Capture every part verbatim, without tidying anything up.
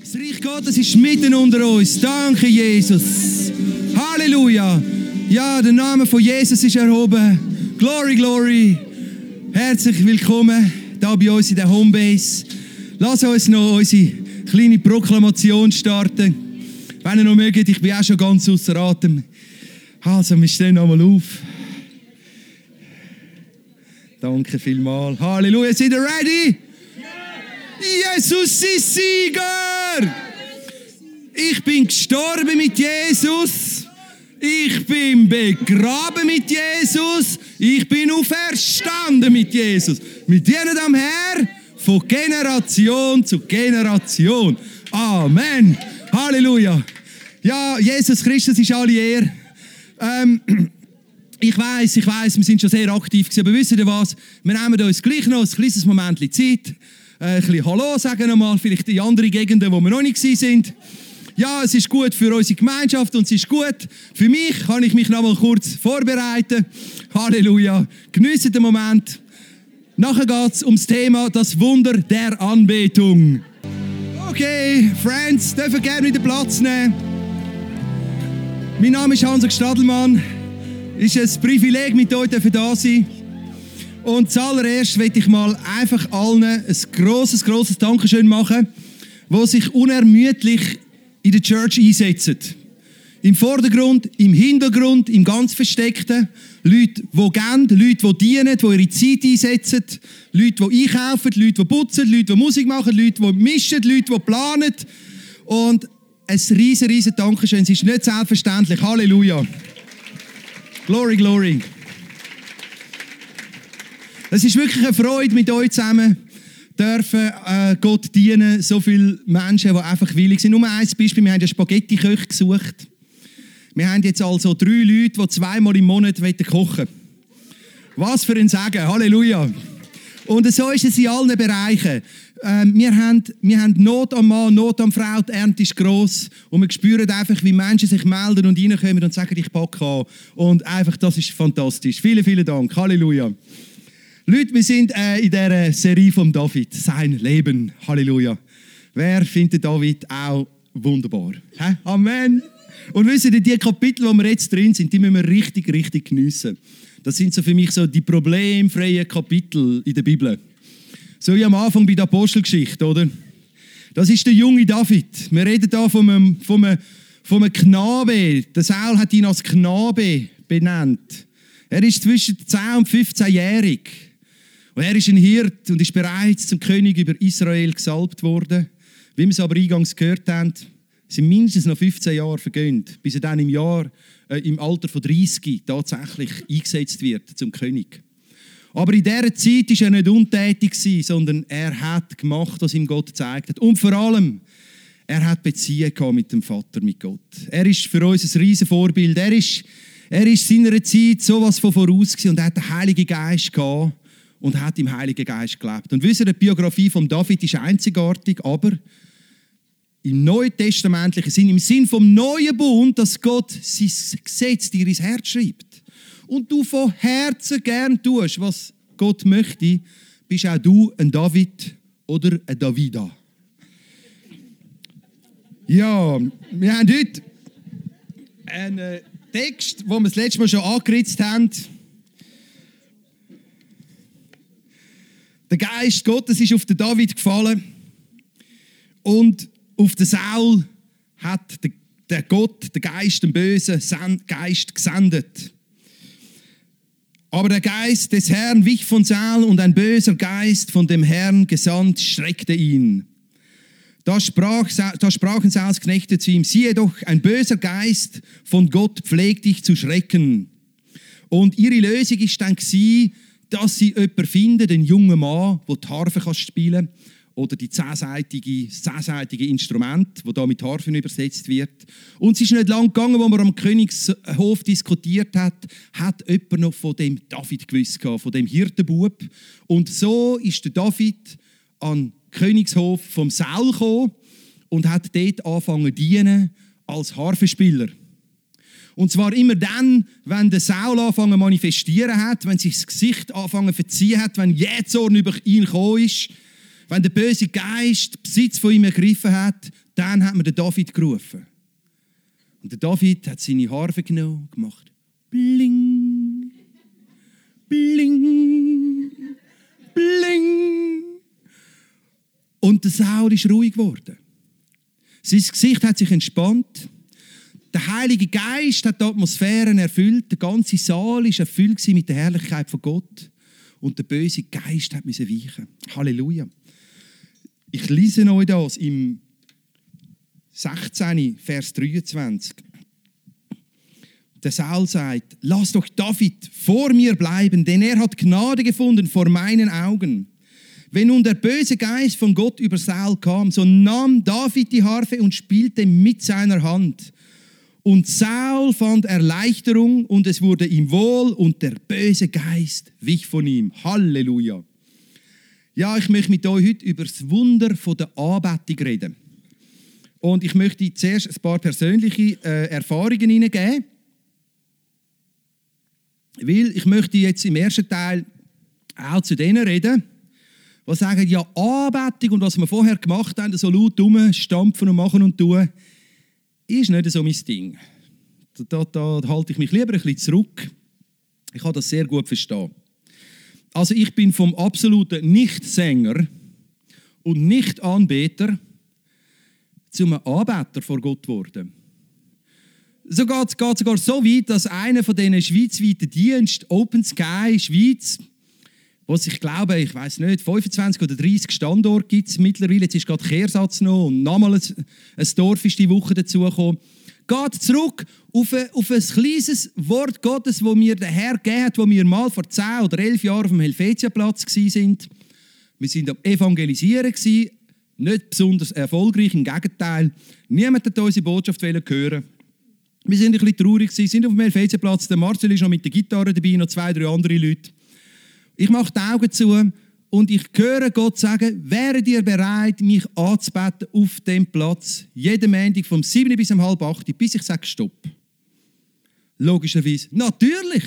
Das Reich Gottes ist mitten unter uns. Danke, Jesus. Halleluja. Ja, der Name von Jesus ist erhoben. Glory, glory. Herzlich willkommen hier bei uns in der Homebase. Lass uns noch unsere kleine Proklamation starten. Wenn ihr noch mögt, ich bin auch schon ganz außer Atem. Also, wir stehen nochmal auf. Danke vielmals. Halleluja. Seid ihr ready? Jesus ist Sieger! Ich bin gestorben mit Jesus. Ich bin begraben mit Jesus. Ich bin auferstanden mit Jesus. Wir dienen am Herrn von Generation zu Generation. Amen. Halleluja. Ja, Jesus Christus ist alle Ehre. Ähm, ich weiss, ich weiss, wir sind schon sehr aktiv gewesen, aber wisst ihr was? Wir nehmen uns gleich noch ein kleines Moment Zeit. Ein bisschen Hallo sagen nochmal, vielleicht in andere Gegenden, wo wir noch nicht sind. Ja, es ist gut für unsere Gemeinschaft und es ist gut für mich. Kann ich mich nochmal kurz vorbereiten. Halleluja. Geniessen den Moment. Nachher geht es ums Thema das Wunder der Anbetung. Okay, Friends, dürfen gerne wieder Platz nehmen. Mein Name ist Hans Stadelmann. Es ist ein Privileg, mit euch da zu sein. Und zuallererst möchte ich mal einfach allen ein grosses, grosses Dankeschön machen, die sich unermüdlich in der Church einsetzen. Im Vordergrund, im Hintergrund, im ganz Versteckten. Leute, die geben, Leute, die dienen, die ihre Zeit einsetzen. Leute, die einkaufen, Leute, die putzen, Leute, die Musik machen, Leute, die mischen, Leute, die planen. Und ein riesen, riesen Dankeschön. Es ist nicht selbstverständlich. Halleluja. Glory, glory. Es ist wirklich eine Freude, mit euch zusammen dürfen äh, Gott dienen. So viele Menschen, die einfach willig sind. Nur ein Beispiel, wir haben einen Spaghetti-Köch gesucht. Wir haben jetzt also drei Leute, die zweimal im Monat kochen wollen. Was für ein Segen, Halleluja. Und so ist es in allen Bereichen. Ähm, wir, haben, wir haben Not am Mann, Not am Frau, die Ernte ist gross. Und wir spüren einfach, wie Menschen sich melden und reinkommen und sagen, ich packe an. Und einfach, das ist fantastisch. Vielen, vielen Dank, Halleluja. Leute, wir sind äh, in dieser Serie von David, sein Leben, Halleluja. Wer findet David auch wunderbar? Hä? Amen. Und wisst ihr, die Kapitel, wo wir jetzt drin sind, die müssen wir richtig, richtig geniessen. Das sind so für mich so die problemfreien Kapitel in der Bibel. So wie am Anfang bei der Apostelgeschichte, oder? Das ist der junge David. Wir reden hier von einem, von einem, von einem Knabe. Der Saul hat ihn als Knabe benannt. Er ist zwischen zehn und fünfzehn-jährig. Und er ist ein Hirt und ist bereits zum König über Israel gesalbt worden. Wie wir es aber eingangs gehört haben, sind mindestens noch fünfzehn Jahre vergönnt, bis er dann im Jahr, äh, im Alter von dreißig tatsächlich eingesetzt wird zum König. Aber in dieser Zeit war er nicht untätig, sondern er hat gemacht, was ihm Gott gezeigt hat. Und vor allem, er hat Beziehung mit dem Vater, mit Gott. Er ist für uns ein riesen Vorbild. Er ist, er ist seiner Zeit sowas von voraus gewesen und er hat den Heiligen Geist gehabt. Und hat im Heiligen Geist gelebt. Und wisst ihr, die Biografie von David ist einzigartig, aber im neutestamentlichen Sinn, im Sinn vom neuen Bund, dass Gott sein Gesetz dir ins Herz schreibt. Und du von Herzen gern tust, was Gott möchte, bist auch du ein David oder ein Davida. Ja, wir haben heute einen Text, den wir das letzte Mal schon angeritzt haben. Der Geist Gottes ist auf den David gefallen und auf den Saul hat der Gott, der Geist, den bösen Geist gesendet. Aber der Geist des Herrn wich von Saul und ein böser Geist von dem Herrn gesandt schreckte ihn. Da, sprach, da sprachen Sauls Knechte zu ihm, siehe doch, ein böser Geist von Gott pflegt dich zu schrecken. Und ihre Lösung ist dann gewesen, dass sie jemanden finden, den jungen Mann, der die Harfe spielen kann, oder die zehnseitige, das zehnseitige Instrument, das hier mit Harfen übersetzt wird. Und es ist nicht lang gegangen, als man am Königshof diskutiert hat, hat jemand noch von dem David gewusst, von dem Hirtenbub. Und so ist der David an den Königshof vom Saul gekommen und hat dort angefangen zu dienen als Harfenspieler. Und zwar immer dann, wenn der Saul anfangen zu manifestieren hat, wenn sich das Gesicht anfangen zu verziehen hat, wenn Jähzorn über ihn gekommen ist, Wenn der böse Geist Besitz von ihm ergriffen hat, dann hat man den David gerufen. Und der David hat seine Harfe genommen und gemacht. Bling, bling, bling. Und der Saul ist ruhig geworden. Sein Gesicht hat sich entspannt. Der Heilige Geist hat die Atmosphäre erfüllt. Der ganze Saal war erfüllt mit der Herrlichkeit von Gott. Und der böse Geist hat müssen weichen. Halleluja. Ich lese euch das im sechzehn, Vers dreiundzwanzig. Der Saul sagt, lass doch David vor mir bleiben, denn er hat Gnade gefunden vor meinen Augen. Wenn nun der böse Geist von Gott über Saul kam, so nahm David die Harfe und spielte mit seiner Hand. Und Saul fand Erleichterung und es wurde ihm wohl und der böse Geist wich von ihm. Halleluja. Ja, ich möchte mit euch heute über das Wunder der Anbetung reden. Und ich möchte zuerst ein paar persönliche äh, Erfahrungen hineingeben. Weil ich möchte jetzt im ersten Teil auch zu denen reden, die sagen, ja, Anbetung und was wir vorher gemacht haben, so laut rumstampfen und machen und tun, ist nicht so mein Ding. Da, da, da halte ich mich lieber ein bisschen zurück. Ich kann das sehr gut verstehen. Also ich bin vom absoluten Nicht-Sänger und Nicht-Anbeter zum Anbeter vor Gott geworden. So geht es sogar so weit, dass einer von diesen schweizweiten Diensten, Open Sky Schweiz, was ich glaube, ich weiß nicht, fünfundzwanzig oder dreißig Standorte gibt es mittlerweile. Jetzt ist gerade Kehrsatz noch und nochmal ein, ein Dorf ist die Woche dazugekommen. Geht zurück auf ein, auf ein kleines Wort Gottes, das mir der Herr gegeben hat, wo wir mal vor zehn oder elf Jahren auf dem Helvetiaplatz waren. Wir waren am Evangelisieren, nicht besonders erfolgreich, im Gegenteil. Niemand hat unsere Botschaft hören. Wir waren ein bisschen traurig, sind auf dem Helvetiaplatz. Der Marcel ist noch mit der Gitarre dabei, noch zwei, drei andere Leute. Ich mache die Augen zu und ich höre Gott sagen, wäret ihr bereit, mich anzubeten auf dem Platz, jeden Montag vom sieben bis um halb acht, bis ich sage Stopp. Logischerweise, natürlich.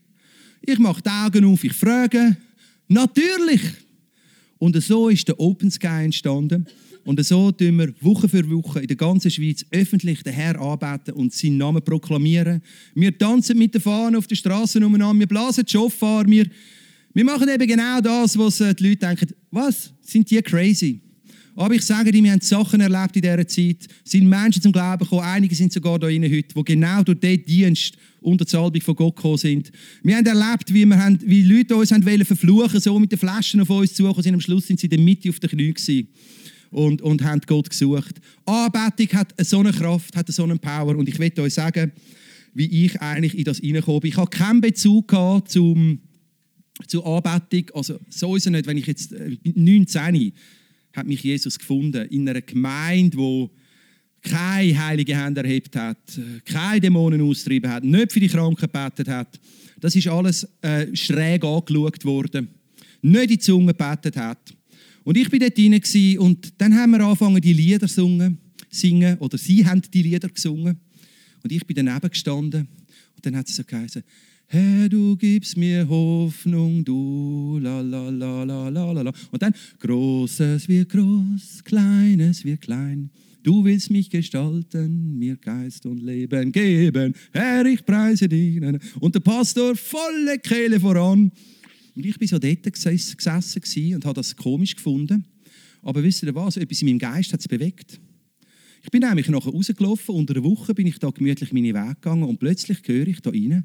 Ich mache die Augen auf, ich frage, natürlich. Und so ist der Open Sky entstanden. Und so tun wir Woche für Woche in der ganzen Schweiz öffentlich den Herrn anbeten und seinen Namen proklamieren. Wir tanzen mit den Fahnen auf der Straße umeinander, wir blasen die Chauffeur, wir Wir machen eben genau das, was die Leute denken, was, sind die crazy? Aber ich sage dir, wir haben Sachen erlebt in dieser Zeit, sind Menschen zum Glauben gekommen, einige sind sogar da heute, die genau durch diesen Dienst unter die Salbung von Gott gekommen sind. Wir haben erlebt, wie, wir haben, wie Leute uns haben wollen verfluchen, so mit den Flaschen auf uns zugekommen sind. Am Schluss sind sie in der Mitte auf den Knien gewesen und, und haben Gott gesucht. Anbetung hat so eine Kraft, hat so eine Power und ich möchte euch sagen, wie ich eigentlich in das reingekommen bin. Ich habe keinen Bezug gehabt zum zur Anbetung, also so ist es nicht, wenn ich jetzt neunzehn hat mich Jesus gefunden in einer Gemeinde, wo keine heilige Hände erhebt hat, keine Dämonen austrieben hat, nicht für die Kranken gebetet hat. Das ist alles äh, schräg angeschaut worden, nicht in die Zunge gebetet hat. Und ich war dort rein und dann haben wir angefangen, die Lieder zu singen, oder sie haben die Lieder gesungen und ich bin daneben gestanden und dann hat es so geheißen, Herr, du gibst mir Hoffnung, du, la, la, la, la, la, la. Und dann, Großes wird groß, Kleines wird klein. Du willst mich gestalten, mir Geist und Leben geben. Herr, ich preise dich. Und der Pastor volle Kehle voran. Und ich war so dort gesessen und habe das komisch gefunden. Aber wisst ihr was? Etwas in meinem Geist hat es bewegt. Ich bin nämlich nachher rausgelaufen. Unter einer Woche bin ich da gemütlich meine Wege gegangen. Und plötzlich höre ich da rein,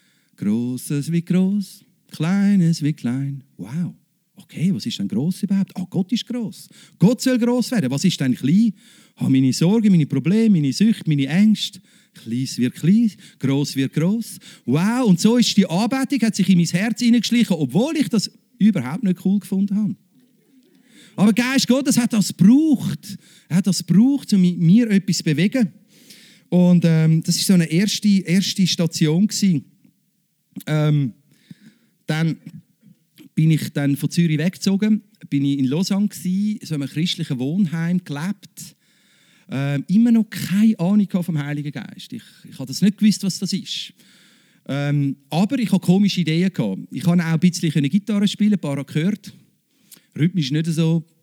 Großes wie groß, Kleines wie klein. Wow. Okay, was ist denn gross überhaupt? Ah, Gott ist gross. Gott soll gross werden. Was ist denn klein? Ich habe meine Sorgen, meine Probleme, meine Süchte, meine Ängste. Klein wird klein, gross wird gross. Wow, und so ist die Anbetung, hat sich in mein Herz hineingeschlichen, obwohl ich das überhaupt nicht cool gefunden habe. Aber Geist Gottes hat das gebraucht. Er hat das gebraucht, um mit mir etwas zu bewegen. Und ähm, das war so eine erste, erste Station gewesen. Ähm, dann bin ich dann von Zürich weggezogen, bin ich in Lausanne gsi, so in einem christlichen Wohnheim gelebt. Ähm, immer noch keine Ahnung vom Heiligen Geist. Ich, ich habe das nicht gewusst, was das ist. Ähm, aber ich hatte komische Ideen gehabt. Ich konnte auch ein bisschen Gitarre spielen, ein paar gehört. Rhythmisch nicht so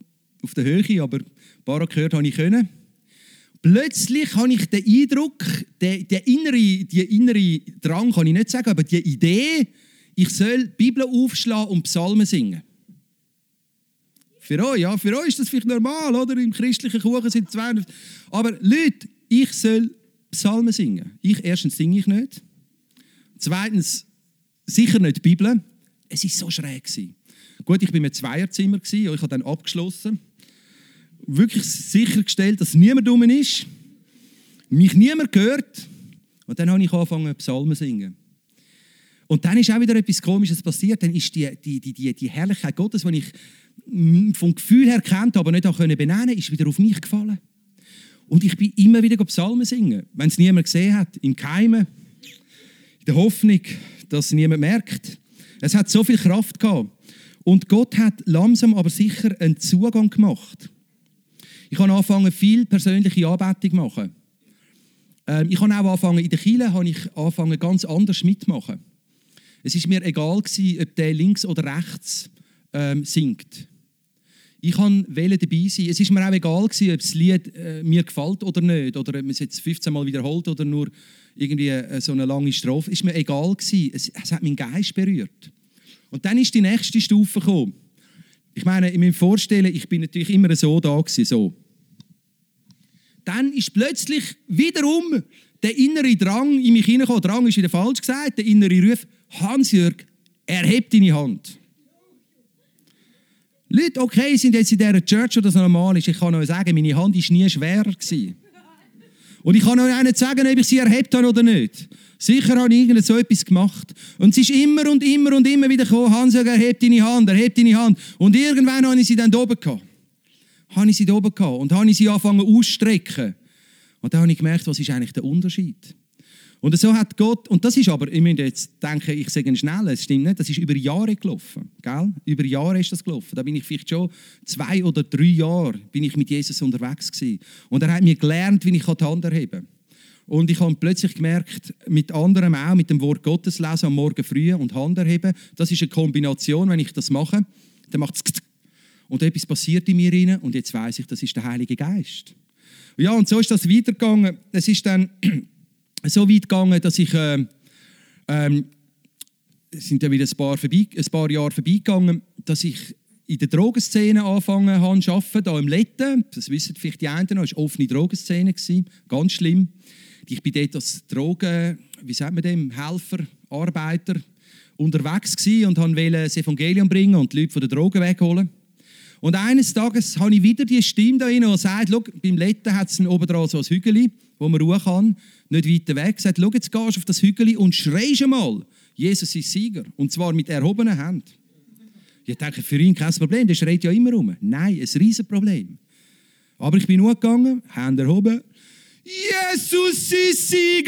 auf der Höhe, aber ein paar gehört habe ich können. Plötzlich habe ich den Eindruck, der, der innere, die innere Drang kann ich nicht sagen, aber die Idee, ich soll die Bibel aufschlagen und Psalmen singen. Für euch, ja, für euch ist das vielleicht normal, oder? Im christlichen Kuchen sind zweihundert. Aber Leute, ich soll Psalmen singen. Ich, erstens singe ich nicht. Zweitens, sicher nicht die Bibel. Es war so schräg. Gut, ich war in einem Zweierzimmer, ich habe dann abgeschlossen. Wirklich sichergestellt, dass niemand rum ist. Mich niemand hört. Und dann habe ich angefangen, Psalmen zu singen. Und dann ist auch wieder etwas Komisches passiert. Dann ist die, die, die, die, die Herrlichkeit Gottes, die ich vom Gefühl her kennt, aber nicht auch benennen konnte, ist wieder auf mich gefallen. Und ich bin immer wieder Psalmen singen. Wenn es niemand gesehen hat, im Geheimen, in der Hoffnung, dass es niemand merkt. Es hat so viel Kraft gehabt. Und Gott hat langsam aber sicher einen Zugang gemacht. Ich habe angefangen, viel persönliche Anbetung zu machen. Ähm, ich habe auch angefangen, in der Kirche habe ich angefangen, ganz anders mitzumachen. Es war mir egal, ob der links oder rechts ähm, singt. Ich wollte dabei sein. Es war mir auch egal, ob das Lied äh, mir gefällt oder nicht. Oder ob man es jetzt fünfzehn Mal wiederholt oder nur irgendwie äh, so eine lange Strophe. Es war mir egal. Es, es hat meinen Geist berührt. Und dann ist die nächste Stufe gekommen. Ich meine, in meinem Vorstellen, ich bin natürlich immer so da gewesen, so. Dann ist plötzlich wiederum der innere Drang in mich hineingekommen. Drang ist wieder falsch gesagt. Der innere Ruf: Hans-Jörg, erheb deine Hand. Leute, okay, sind jetzt in dieser Church, wo das normal ist. Ich kann euch sagen, meine Hand war nie schwerer gewesen. Und ich kann euch auch nicht sagen, ob ich sie erhebt habe oder nicht. Sicher habe ich irgend so etwas gemacht. Und es ist immer und immer und immer wieder gekommen: Hans-Jörg, erheb deine Hand, erheb deine Hand. Und irgendwann habe ich sie dann da oben gehabt. Habe ich sie da oben gehabt. Und habe ich sie angefangen auszustrecken. Und dann habe ich gemerkt, was ist eigentlich der Unterschied? Und so hat Gott, und das ist aber, ich müsste jetzt denken, ich sage schnell, es stimmt nicht, das ist über Jahre gelaufen. Gell? Über Jahre ist das gelaufen. Da bin ich vielleicht schon zwei oder drei Jahre bin ich mit Jesus unterwegs gewesen. Und er hat mir gelernt, wie ich die Hand erheben kann. Und ich habe plötzlich gemerkt, mit anderem auch, mit dem Wort Gottes lesen am Morgen früh und Hand erheben, das ist eine Kombination, wenn ich das mache, dann macht es und etwas passiert in mir rein und jetzt weiss ich, das ist der Heilige Geist. Ja, und so ist das weitergegangen. Es ist dann so weit gegangen, dass ich, äh, ähm, es sind dann wieder ein paar, vorbei, ein paar Jahre vorbeigegangen, dass ich in der Drogenszene angefangen habe zu arbeiten, hier im Letten. Das wissen vielleicht die einen noch, es war eine offene Drogenszene, ganz schlimm. Ich bin dort als Drogen, wie sagt man dem, Helfer, Arbeiter unterwegs gewesen und wollte das Evangelium bringen und die Leute von der Drogen wegholen. Und eines Tages habe ich wieder die Stimme da rein, die sagt: Schau, beim Letten hat es oben dran so ein Hügel, wo man ruhen kann, nicht weiter weg. Sagt: Schau, jetzt gehst du auf das Hügel und schreist einmal, Jesus ist Sieger. Und zwar mit erhobenen Händen. Ich denke, für ihn kein Problem, der schreit ja immer rum. Nein, ein Riesenproblem. Aber ich bin nur gegangen, Hände erhoben. Jesus ist Sieger!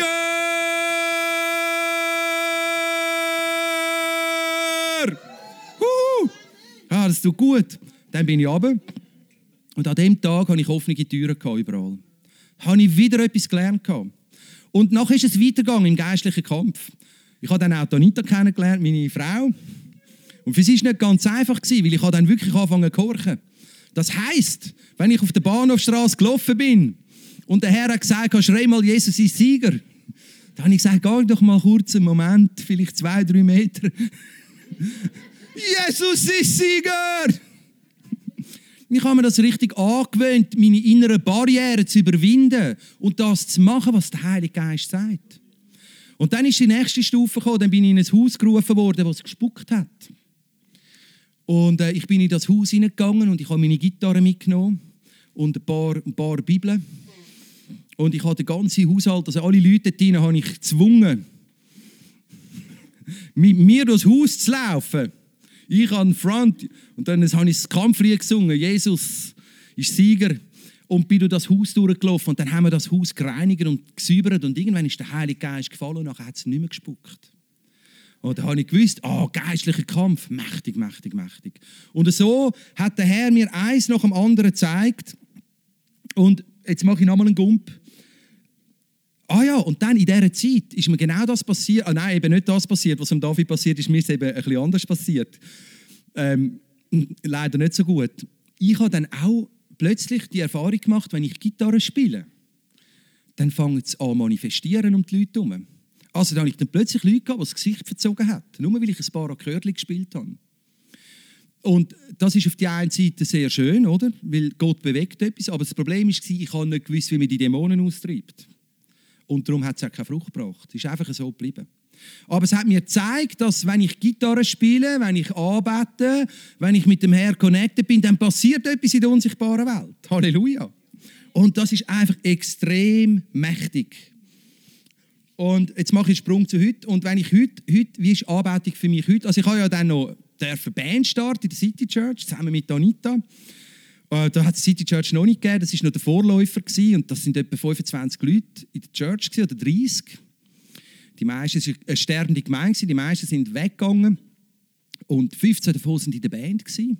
Huh! Ah, das tut gut. Dann bin ich runter. Und an dem Tag hatte ich offene Türen überall. Habe ich wieder etwas gelernt. Und nachher ist es weitergegangen im geistlichen Kampf. Ich habe dann auch Anita kennengelernt, meine Frau. Und für sie war es nicht ganz einfach, weil ich dann wirklich angefangen zu horchen. Das heisst, wenn ich auf der Bahnhofstrasse gelaufen bin und der Herr hat gesagt: schrei mal, Jesus ist Sieger. Dann habe ich gesagt: geh doch mal kurz einen Moment, vielleicht zwei, drei Meter. Jesus ist Sieger! Ich habe mir das richtig angewöhnt, meine inneren Barrieren zu überwinden und das zu machen, was der Heilige Geist sagt. Und dann ist die nächste Stufe gekommen, dann bin ich in ein Haus gerufen worden, das gespuckt hat. Und äh, ich bin in das Haus hineingegangen und ich habe meine Gitarre mitgenommen und ein paar, ein paar Bibeln. Und ich habe den ganzen Haushalt, also alle Leute dort drin, habe ich gezwungen, mit mir durchs Haus zu laufen. Ich an Front und dann habe ich das Kampflied gesungen, Jesus ist Sieger, und bin durch das Haus durchgelaufen und dann haben wir das Haus gereinigt und gesäubert und irgendwann ist der Heilige Geist gefallen und nachher hat es nicht mehr gespuckt. Und dann habe ich gewusst, ah, oh, geistlicher Kampf, mächtig, mächtig, mächtig. Und so hat der Herr mir eins nach dem anderen gezeigt und jetzt mache ich nochmal einen Gump. Ah ja, und dann in dieser Zeit ist mir genau das passiert. Ah nein, eben nicht das passiert, was am David passiert ist. Mir ist eben ein bisschen anders passiert. Ähm, leider nicht so gut. ich habe dann auch plötzlich die Erfahrung gemacht, wenn ich Gitarre spiele, dann fangen sie an manifestieren um die Leute herum. Also dann habe ich dann plötzlich Leute gehabt, die das Gesicht verzogen haben, nur weil ich ein paar Akkorde gespielt habe. Und das ist auf die einen Seite sehr schön, oder? Weil Gott bewegt etwas, aber das Problem war, ich habe nicht gewusst, wie man die Dämonen austreibt. Und darum hat es auch keine Frucht gebracht. Es ist einfach so geblieben. Aber es hat mir gezeigt, dass wenn ich Gitarre spiele, wenn ich anbete, wenn ich mit dem Herrn connected bin, dann passiert etwas in der unsichtbaren Welt. Halleluja. Und das ist einfach extrem mächtig. Und jetzt mache ich einen Sprung zu heute. Und wenn ich heute, heute wie ist Anbetung für mich heute? Also ich habe ja dann noch eine Band starten in der City Church, zusammen mit Anita. Äh, da hat es City Church noch nicht gegeben, das war noch der Vorläufer gewesen, und das sind etwa fünfundzwanzig Leute in der Church gewesen, oder dreißig. Die meisten, es war eine sterbende Gemeinde, die meisten sind weggegangen und fünfzehn davon waren in der Band gewesen.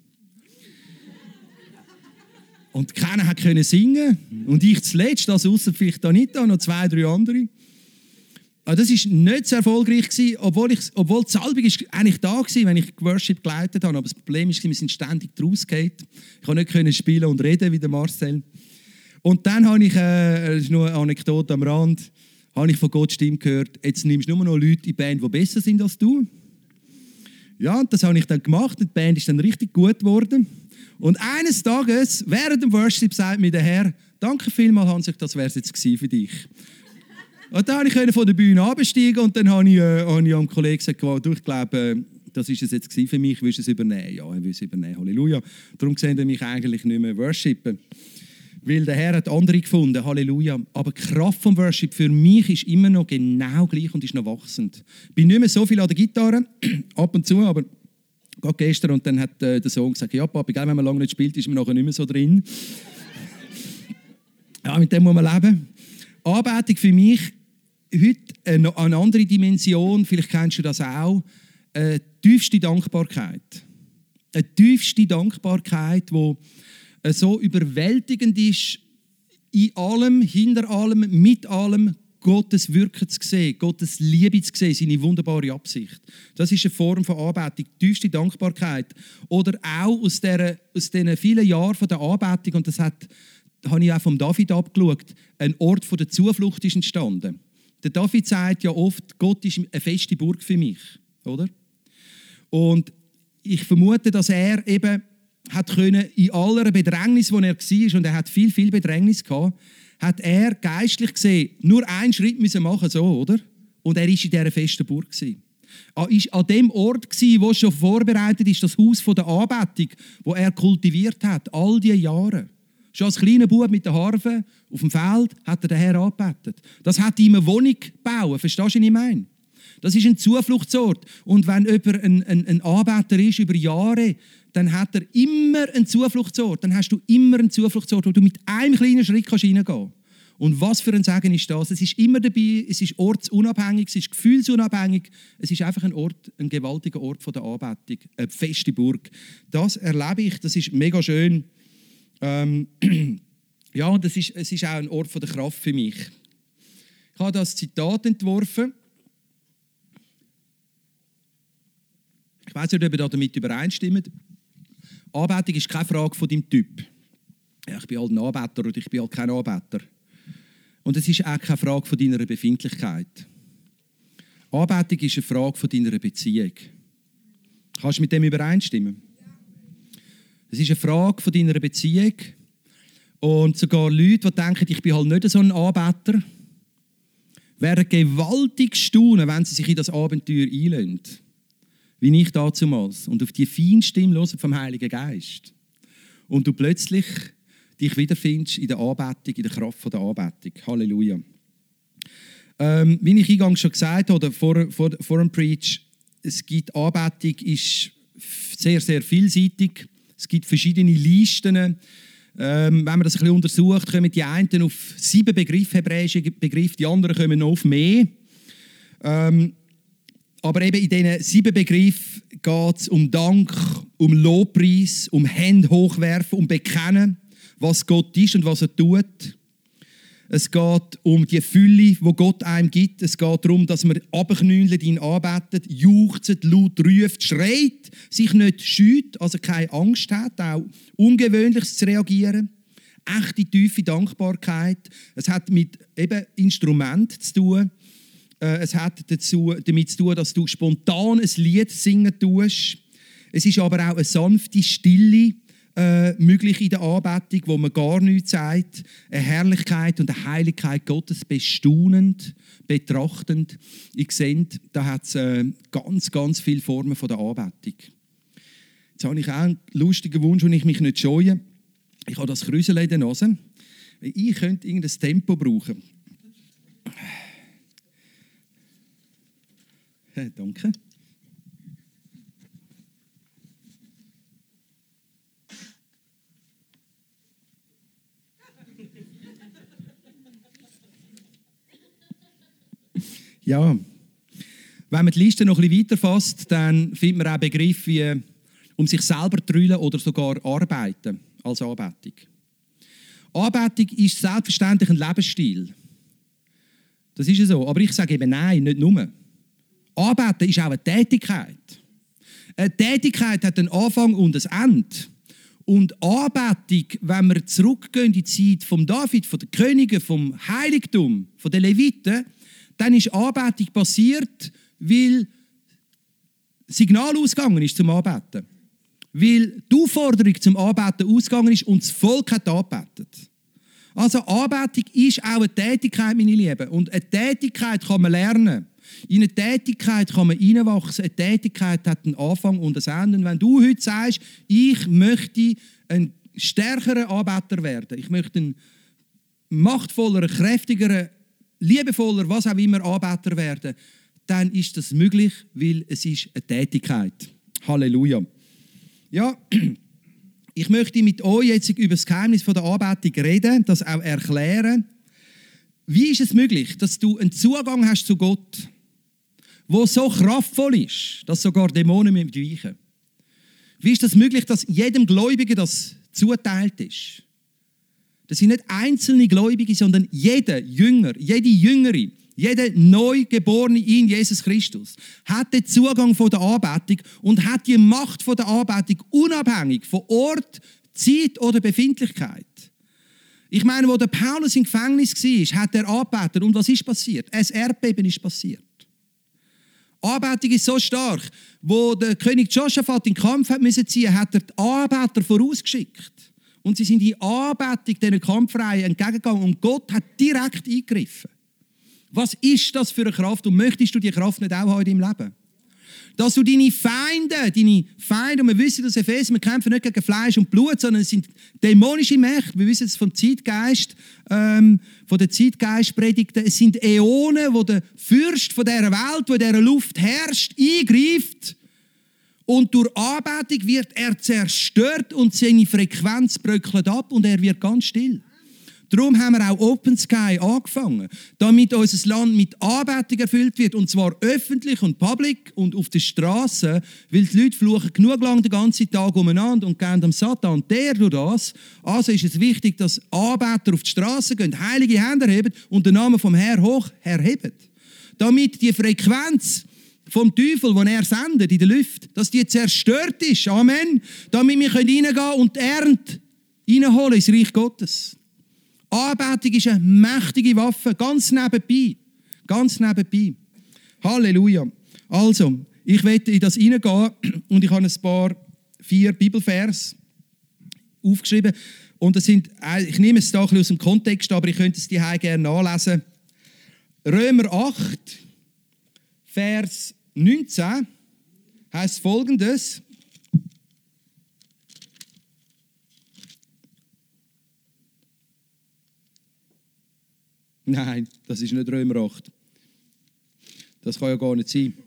Und keiner konnte singen. Und ich zuletzt, also ausser vielleicht Anita, noch zwei, drei andere. Aber das war nicht so erfolgreich, obwohl, ich, obwohl die Salbung eigentlich da war, wenn ich Worship geleitet habe. Aber das Problem war, wir sind ständig rausgegangen. Ich konnte nicht spielen und reden wie der Marcel. Und dann habe ich, äh, das ist nur eine Anekdote am Rand, habe ich von Gott Stimme gehört, jetzt nimmst du nur noch Leute in die Band, die besser sind als du. Ja, und das habe ich dann gemacht. Die Band ist dann richtig gut geworden. Und eines Tages, während dem Worship, sagt mir der Herr, danke vielmals, Hans, das wäre es jetzt für dich. Und dann konnte ich von der Bühne absteigen und dann habe ich, äh, habe ich einem Kollegen gesagt, du, ich glaube, das war es jetzt für mich, willst du es übernehmen? Ja, ich will es übernehmen, Halleluja. Darum sehen wir mich eigentlich nicht mehr worshipen. Weil der Herr hat andere gefunden, Halleluja. Aber die Kraft vom Worship für mich ist immer noch genau gleich und ist noch wachsend. Ich bin nicht mehr so viel an der Gitarre, ab und zu, aber gerade gestern, und dann hat äh, der Sohn gesagt, ja Papi, wenn man lange nicht spielt, ist man nachher nicht mehr so drin. Ja, mit dem muss man leben. Anbetung für mich heute eine, eine andere Dimension, vielleicht kennst du das auch, eine tiefste Dankbarkeit. Eine tiefste Dankbarkeit, die so überwältigend ist, in allem, hinter allem, mit allem, Gottes Wirken zu sehen, Gottes Liebe zu sehen, seine wunderbare Absicht. Das ist eine Form von Anbetung, die tiefste Dankbarkeit. Oder auch aus, der, aus diesen vielen Jahren von der Anbetung, und das hat, habe ich auch vom David abgeschaut, ein Ort von der Zuflucht ist entstanden. Der David sagt ja oft, Gott ist eine feste Burg für mich. Oder? Und ich vermute, dass er eben hat können, in aller Bedrängnis, wo er war, und er hat viel, viel Bedrängnis gehabt, hat er geistlich gesehen nur einen Schritt müssen machen, so, oder? Und er war in dieser festen Burg. Er war an dem Ort, wo schon vorbereitet ist, das Haus der Anbetung, wo er kultiviert hat, all diese Jahre. Schon als kleiner Bub mit der Harfe auf dem Feld hat er den Herrn angebetet. Das hat ihm eine Wohnung gebaut. Verstehst du, was ich meine? Das ist ein Zufluchtsort. Und wenn jemand ein, ein, ein Anbeter ist über Jahre, dann hat er immer einen Zufluchtsort. Dann hast du immer einen Zufluchtsort, wo du mit einem kleinen Schritt reingehen kannst. Und was für ein Segen ist das? Es ist immer dabei, es ist ortsunabhängig, es ist gefühlsunabhängig. Es ist einfach ein Ort, ein gewaltiger Ort von der Anbetung, eine feste Burg. Das erlebe ich, das ist mega schön. Ähm, ja, das ist, es ist auch ein Ort von der Kraft für mich. Ich habe das Zitat entworfen. Ich weiss nicht, ob ihr damit übereinstimmt. Anbetung ist keine Frage von deinem Typ. Ja, ich bin halt ein Anbeter oder ich bin halt kein Anbeter. Und es ist auch keine Frage von deiner Befindlichkeit. Anbetung ist eine Frage von deiner Beziehung. Kannst du mit dem übereinstimmen? Es ist eine Frage von deiner Beziehung. Und sogar Leute, die denken, ich bin halt nicht so ein Anbeter, werden gewaltig staunen, wenn sie sich in das Abenteuer einlösen. Wie ich damals. Und auf die feine Stimme hören vom Heiligen Geist. Und du plötzlich dich wiederfindest in der Anbetung, in der Kraft der Anbetung. Halleluja. Ähm, wie ich eingangs schon gesagt habe, vor, vor, vor dem Preach, es gibt Anbetung, ist sehr, sehr vielseitig. Es gibt verschiedene Listen. Ähm, wenn man das ein bisschen untersucht, kommen die einen auf sieben Begriffe, hebräische Begriffe, die anderen kommen noch auf mehr. Ähm, aber eben in diesen sieben Begriffen geht es um Dank, um Lobpreis, um Hände hochwerfen, um Bekennen, was Gott ist und was er tut. Es geht um die Fülle, die Gott einem gibt. Es geht darum, dass man runterknüllt, ihn anbetet, juchzt, laut ruft, schreit, sich nicht scheut, also keine Angst hat, auch Ungewöhnliches zu reagieren. Echte, tiefe Dankbarkeit. Es hat mit eben Instrumenten zu tun. Es hat dazu, damit zu tun, dass du spontan ein Lied singen tust. Es ist aber auch eine sanfte Stille äh, möglich in der Anbetung, wo man gar nichts sagt. Eine Herrlichkeit und eine Heiligkeit Gottes bestaunend, betrachtend. Ich sehe, da hat es äh, ganz, ganz viele Formen von der Anbetung. Jetzt habe ich auch einen lustigen Wunsch, den ich mich nicht scheue. Ich habe das Krüsel in der Nase. Ich könnte irgendein Tempo brauchen. Danke. Ja, wenn man die Liste noch ein bisschen weiterfasst, dann findet man auch Begriffe wie um sich selber trüllen oder sogar arbeiten als Anbetung. Anbetung ist selbstverständlich ein Lebensstil. Das ist ja so. Aber ich sage eben nein, nicht nur. Anbeten ist auch eine Tätigkeit. Eine Tätigkeit hat einen Anfang und ein Ende. Und Anbetung, wenn wir zurückgehen in die Zeit von David, von den Königen, vom Heiligtum, von den Leviten, dann ist Anbetung passiert, weil Signal ausgegangen ist zum Anbeten. Weil die Aufforderung zum Anbeten ausgegangen ist und das Volk hat angebetet. Also Anbetung ist auch eine Tätigkeit, meine Lieben. Und eine Tätigkeit kann man lernen. In eine Tätigkeit kann man hineinwachsen. Eine Tätigkeit hat einen Anfang und ein Ende. Und wenn du heute sagst, ich möchte ein stärkerer Anbeter werden, ich möchte ein machtvollerer, kräftigerer, liebevoller, was auch immer Anbeter werden, dann ist das möglich, weil es ist eine Tätigkeit. Halleluja. Ja, ich möchte mit euch jetzt über das Geheimnis der Anbetung reden, das auch erklären. Wie ist es möglich, dass du einen Zugang hast zu Gott, der so kraftvoll ist, dass sogar Dämonen weichen? Wie ist es möglich, dass jedem Gläubigen das zuteilt ist? Das sind nicht einzelne Gläubige, sondern jeder Jünger, jede Jüngerin, jeder Neugeborene in Jesus Christus hat den Zugang von der Anbetung und hat die Macht von der Anbetung unabhängig von Ort, Zeit oder Befindlichkeit. Ich meine, wo der Paulus im Gefängnis war, hat er angebetet. Und was ist passiert? Ein Erdbeben ist passiert. Anbetung ist so stark, wo der König Josaphat in den Kampf hat müssen ziehen, hat er die Anbeter vorausgeschickt. Und sie sind in Anbetung diesen Kampfreihen entgegengegangen und Gott hat direkt eingegriffen. Was ist das für eine Kraft und möchtest du die Kraft nicht auch haben in deinem Leben? Dass du deine Feinde, deine Feinde, und wir wissen, dass Epheser, wir kämpfen nicht gegen Fleisch und Blut, sondern es sind dämonische Mächte. Wir wissen es vom Zeitgeist, ähm, von den Zeitgeistpredigten. Es sind Äonen, wo der Fürst von dieser Welt, wo in dieser Luft herrscht, eingreift. Und durch Anbetung wird er zerstört und seine Frequenz bröckelt ab und er wird ganz still. Darum haben wir auch Open Sky angefangen, damit unser Land mit Anbetung erfüllt wird, und zwar öffentlich und public und auf der Straße, weil die Leute fluchen genug lang den ganzen Tag umeinander und geben dem Satan der durch das. Also ist es wichtig, dass Anbeter auf die Straße gehen, heilige Hände erheben und den Namen vom Herrn hoch erheben. Damit die Frequenz vom Teufel, den er sendet in der Luft, dass die zerstört ist. Amen. Damit wir reingehen können und die Ernte reinholen ins Reich Gottes. Anbetung ist eine mächtige Waffe, ganz nebenbei. Ganz nebenbei. Halleluja. Also, ich werde in das hineingehen und ich habe ein paar, vier Bibelvers aufgeschrieben. Und das sind, ich nehme es da ein bisschen aus dem Kontext, aber ich könnte es dir gerne nachlesen. Römer acht, Vers neunzehn heißt Folgendes. Nein, das ist nicht Römer acht. Das kann ja gar nicht sein.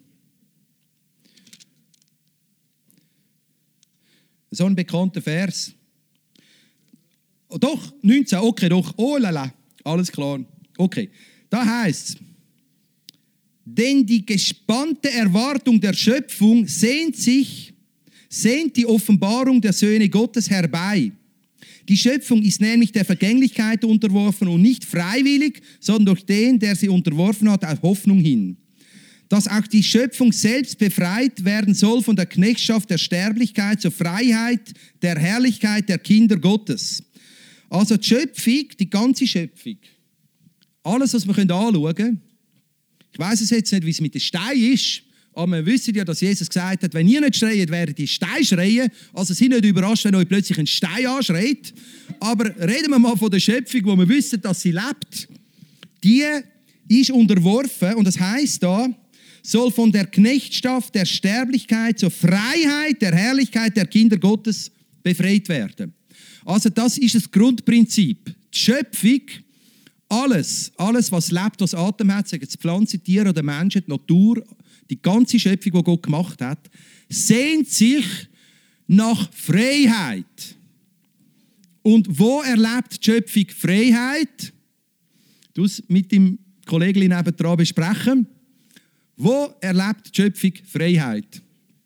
So ein bekannter Vers. Oh, doch, neunzehn, okay, doch. Oh lala, alles klar. Okay, da heißt es: Denn die gespannte Erwartung der Schöpfung sehnt sich, sehnt die Offenbarung der Söhne Gottes herbei. Die Schöpfung ist nämlich der Vergänglichkeit unterworfen und nicht freiwillig, sondern durch den, der sie unterworfen hat, auf Hoffnung hin. Dass auch die Schöpfung selbst befreit werden soll von der Knechtschaft der Sterblichkeit zur Freiheit der Herrlichkeit der Kinder Gottes. Also die Schöpfung, die ganze Schöpfung, alles, was wir anschauen können, ich weiss es jetzt nicht, wie es mit den Steinen ist, aber wir wissen ja, dass Jesus gesagt hat, wenn ihr nicht schreit, werden die Steine schreien. Also seid nicht überrascht, wenn euch plötzlich ein Stein anschreit. Aber reden wir mal von der Schöpfung, wo wir wissen, dass sie lebt. Die ist unterworfen, und das heisst da, soll von der Knechtschaft der Sterblichkeit zur Freiheit der Herrlichkeit der Kinder Gottes befreit werden. Also das ist das Grundprinzip. Die Schöpfung, alles, alles was lebt, was Atem hat, sagen es Pflanzen, Tiere oder Menschen, die Natur, die ganze Schöpfung, die Gott gemacht hat, sehnt sich nach Freiheit. Und wo erlebt die Schöpfung Freiheit? Du es mit dem Kollegen nebendran besprechen. Wo erlebt die Schöpfung Freiheit?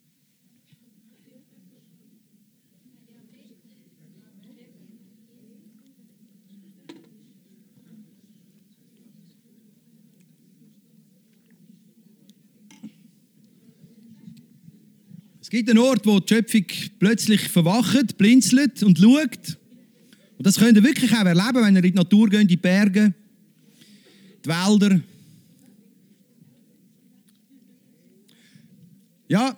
Es gibt einen Ort, wo die Schöpfung plötzlich verwacht, blinzelt und schaut. Und das könnt ihr wirklich auch erleben, wenn ihr in die Natur geht, in die Berge, die Wälder. Ja,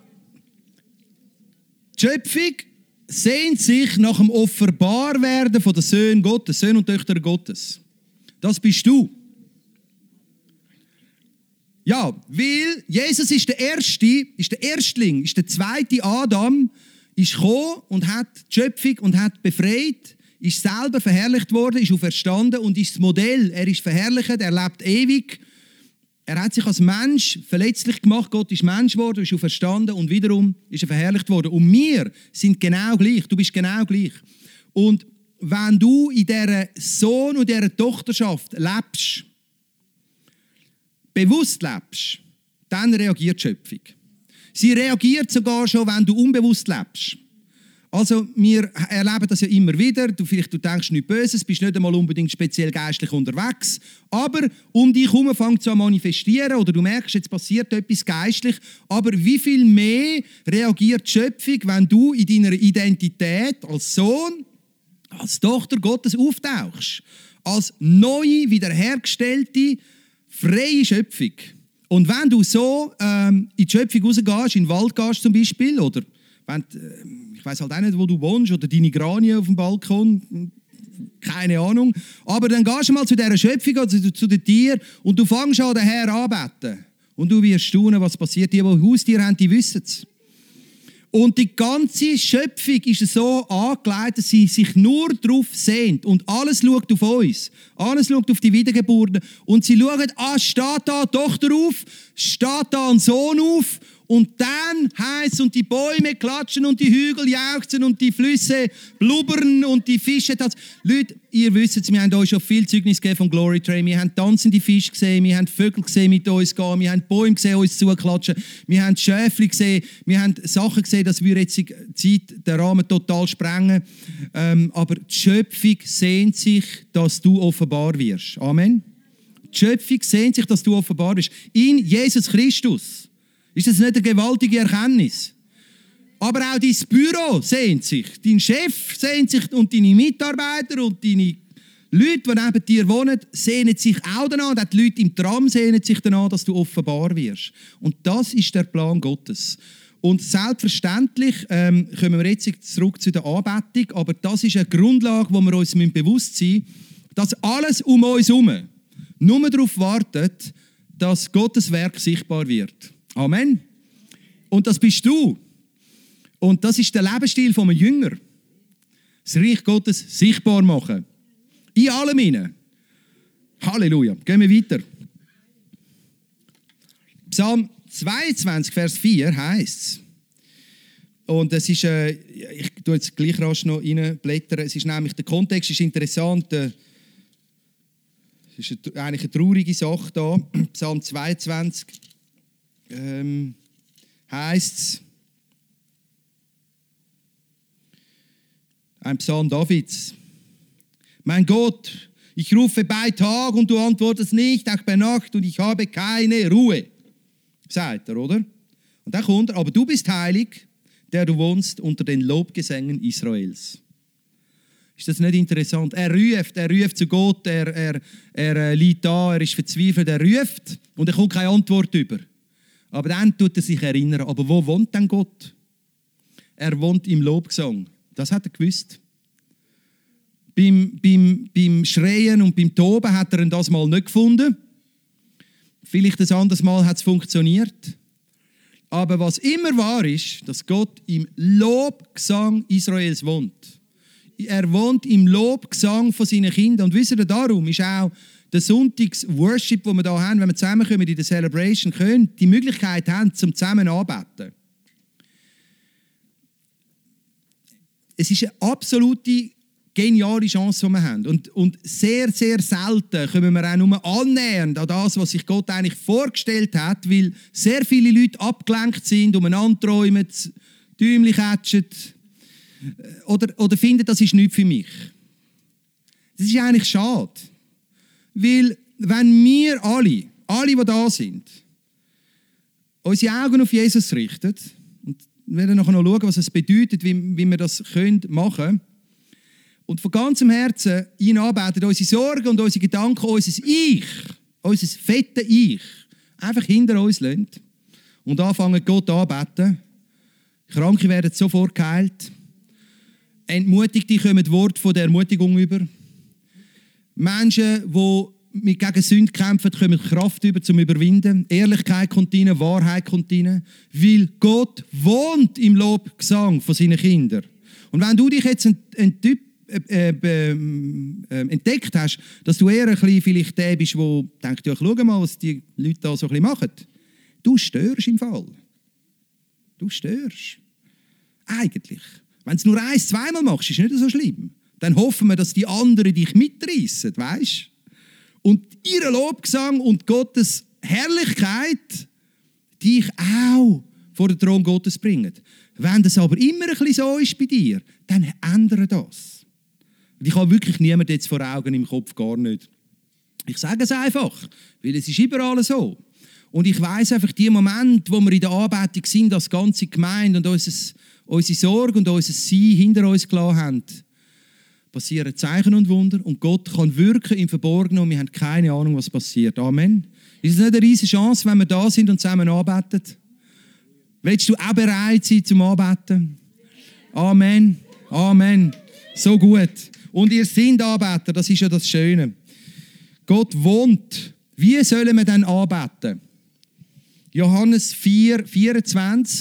die Schöpfung sehnt sich nach dem Offenbarwerden von den Söhnen Gottes, Söhne und Töchter Gottes. Das bist du. Ja, weil Jesus ist der Erste, ist der Erstling, ist der zweite Adam, ist gekommen und hat die Schöpfung und hat befreit, ist selber verherrlicht worden, ist auferstanden und ist das Modell. Er ist verherrlicht, er lebt ewig. Er hat sich als Mensch verletzlich gemacht, Gott ist Mensch geworden, ist auferstanden und wiederum ist er verherrlicht worden. Und wir sind genau gleich, du bist genau gleich. Und wenn du in dieser Sohn- und dieser Tochterschaft lebst, bewusst lebst, dann reagiert die Schöpfung. Sie reagiert sogar schon, wenn du unbewusst lebst. Also wir erleben das ja immer wieder. Du, vielleicht du denkst nichts Böses, bist nicht einmal unbedingt speziell geistlich unterwegs, aber um dich herum fängt es an manifestieren oder du merkst, jetzt passiert etwas geistlich. Aber wie viel mehr reagiert die Schöpfung, wenn du in deiner Identität als Sohn, als Tochter Gottes auftauchst? Als neue, wiederhergestellte, freie Schöpfung. Und wenn du so ähm, in die Schöpfung rausgehst, in den Wald gehst zum Beispiel, oder wenn, äh, ich weiss halt auch nicht, wo du wohnst, oder deine Granie auf dem Balkon, keine Ahnung, aber dann gehst du mal zu dieser Schöpfung, also zu, zu den Tieren, und du fängst an, den Herrn anzubeten. Und du wirst staunen, was passiert. Die, die Haustiere haben, die wissen es. Und die ganze Schöpfung ist so angelegt, dass sie sich nur darauf sehnt. Und alles schaut auf uns. Alles schaut auf die Wiedergeborenen. Und sie schauen, ah, steht da eine Tochter auf, steht da ein Sohn auf. Und dann heisst es, und die Bäume klatschen und die Hügel jauchzen und die Flüsse blubbern und die Fische tanzen. Leute, ihr wisst es, wir haben euch schon viel Zeugnis gegeben vom Glory Train. Wir haben tanzende Fische gesehen, wir haben Vögel gesehen mit uns gehen, wir haben Bäume gesehen, uns zuklatschen, wir haben Schäfli gesehen, wir haben Sachen gesehen, dass wir jetzt die Zeit, den Rahmen total sprengen. Ähm, aber die Schöpfung sehnt sich, dass du offenbar wirst. Amen. Die Schöpfung sehnt sich, dass du offenbar wirst. In Jesus Christus. Ist das nicht eine gewaltige Erkenntnis? Aber auch dein Büro sehnt sich, dein Chef sehnt sich und deine Mitarbeiter und deine Leute, die neben dir wohnen, sehnen sich auch danach. Und die Leute im Tram sehnen sich danach, dass du offenbar wirst. Und das ist der Plan Gottes. Und selbstverständlich ähm, kommen wir jetzt zurück zu der Anbetung, aber das ist eine Grundlage, wo wir uns bewusst sein müssen, dass alles um uns herum nur darauf wartet, dass Gottes Werk sichtbar wird. Amen. Und das bist du. Und das ist der Lebensstil von einem Jünger. Das Reich Gottes sichtbar machen. In allem hinein. Halleluja. Gehen wir weiter. Psalm zweiundzwanzig, Vers vier heisst es. Und es ist, äh, ich tue jetzt gleich rasch noch reinblättern. Es ist nämlich, der Kontext ist interessant. Äh, es ist eine, eigentlich eine traurige Sache da. Psalm zweiundzwanzig. Ähm, heisst es, ein Psalm Davids. Mein Gott, ich rufe bei Tag und du antwortest nicht, auch bei Nacht und ich habe keine Ruhe. Sagt er, oder? Und dann kommt er, aber du bist heilig, der du wohnst unter den Lobgesängen Israels. Ist das nicht interessant? Er ruft, er ruft zu Gott, er, er, er äh, liegt da, er ist verzweifelt, er ruft und er kommt keine Antwort über. Aber dann tut er sich erinnern, aber wo wohnt denn Gott? Er wohnt im Lobgesang. Das hat er gewusst. Beim, beim, beim Schreien und beim Toben hat er ihn das mal nicht gefunden. Vielleicht ein anderes Mal hat es funktioniert. Aber was immer wahr ist, dass Gott im Lobgesang Israels wohnt. Er wohnt im Lobgesang von seinen Kindern. Und wisst ihr, darum ist auch der Sonntags-Worship, den wir hier haben, wenn wir zusammenkommen in der Celebration, können, die Möglichkeit haben, zum zusammen anbeten. Es ist eine absolute geniale Chance, die wir haben. Und, und sehr, sehr selten können wir auch nur annähernd an das, was sich Gott eigentlich vorgestellt hat, weil sehr viele Leute abgelenkt sind, umeinander träumen, Däumchen catchen oder, oder finden, das ist nichts für mich. Das ist eigentlich schade. Weil, wenn wir alle, alle, die da sind, unsere Augen auf Jesus richten, und wir werden nachher noch schauen, was es bedeutet, wie, wie wir das können machen können, und von ganzem Herzen ihn anbeten, unsere Sorgen und unsere Gedanken, unser Ich, unser fette Ich, einfach hinter uns lassen und anfangen, Gott anzubeten. Kranke werden sofort geheilt. Entmutigte kommen Wort von der Ermutigung über. Menschen, die mit gegen Sünde kämpfen, kommen Kraft über zum Überwinden. Ehrlichkeit kommt rein, Wahrheit kommt rein. Weil Gott wohnt im Lobgesang von seinen Kindern. Und wenn du dich jetzt ein, ein Typ äh, äh, äh, entdeckt hast, dass du eher ein bisschen vielleicht der bist, der denkt, ja, schau mal, was die Leute da so ein bisschen machen. Du störst im Fall. Du störst. Eigentlich. Wenn du es nur ein-, zweimal machst, ist es nicht so schlimm. Dann hoffen wir, dass die anderen dich mitreißen, weißt? Und ihr Lobgesang und Gottes Herrlichkeit dich auch vor den Thron Gottes bringen. Wenn das aber immer ein bisschen so ist bei dir, dann ändere das. Und ich habe wirklich niemanden jetzt vor Augen im Kopf, gar nicht. Ich sage es einfach, weil es ist überall so. Und ich weiss einfach, die Momente, wo wir in der Anbetung sind, als ganze Gemeinde und unser, unsere Sorge und unser Sein hinter uns gelassen haben, passieren Zeichen und Wunder und Gott kann wirken im Verborgenen und wir haben keine Ahnung, was passiert. Amen. Ist es nicht eine riesige Chance, wenn wir da sind und zusammen anbeten? Willst du auch bereit sein zum Anbeten? Amen. Amen. So gut. Und ihr seid Anbeter, das ist ja das Schöne. Gott wohnt. Wie sollen wir denn anbeten? Johannes vier, vierundzwanzig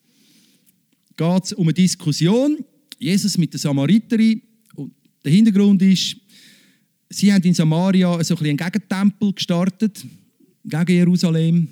geht es um eine Diskussion. Jesus mit der Samariterin. Und der Hintergrund ist, sie haben in Samaria so ein bisschen einen Gegentempel gestartet, gegen Jerusalem.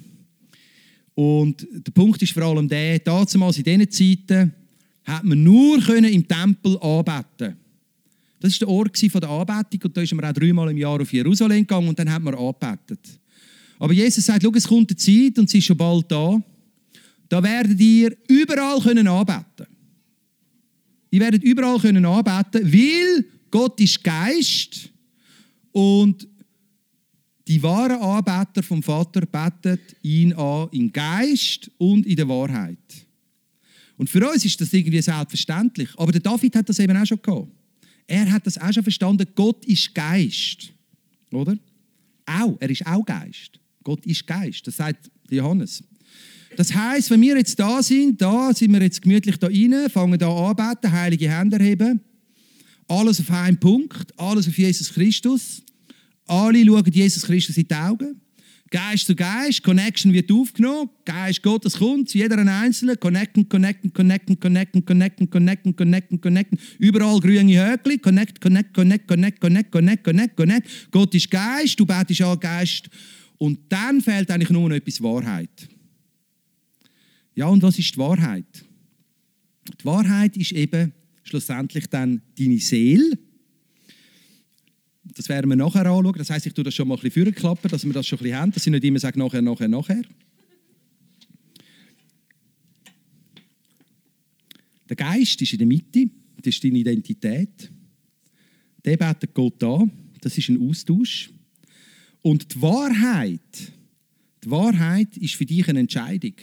Und der Punkt ist vor allem der, damals in diesen Zeiten hat man nur können im Tempel anbeten. Das war der Ort der Anbetung und da ist man auch dreimal im Jahr auf Jerusalem gegangen und dann hat man angebetet. Aber Jesus sagt, schau, es kommt eine Zeit und sie ist schon bald da, da werdet ihr überall können anbeten. Ihr werdet überall können anbeten, weil Gott ist Geist und die wahren Anbeter vom Vater beten ihn an im Geist und in der Wahrheit. Und für uns ist das irgendwie selbstverständlich. Aber der David hat das eben auch schon gehabt. Er hat das auch schon verstanden. Gott ist Geist. Oder? Auch. Er ist auch Geist. Gott ist Geist. Das sagt Johannes. Das heisst, wenn wir jetzt da sind, da sind wir jetzt gemütlich da rein, fangen da an anbeten, heilige Hände heben. Alles auf einen Punkt. Alles auf Jesus Christus. Alle schauen Jesus Christus in die Augen. Geist zu Geist, Connection wird aufgenommen, Geist Gottes kommt, zu jeder Einzelnen, connecten, connecten, connecten, connecten, connecten, connecten, connecten, connecten, überall grüne Höckli, connect, connect, connect, connect, connect, connect, connect, connect. Gott ist Geist, du betest an Geist und dann fehlt eigentlich nur noch etwas Wahrheit. Ja, und was ist die Wahrheit? Die Wahrheit ist eben schlussendlich dann deine Seele. Das werden wir nachher anschauen. Das heisst, ich tue das schon mal ein bisschen vorklappen, dass wir das schon ein bisschen haben, dass ich nicht immer sage, nachher, nachher, nachher. Der Geist ist in der Mitte, das ist deine Identität. der betet Gott an. Das ist ein Austausch. Und die Wahrheit, die Wahrheit ist für dich eine Entscheidung.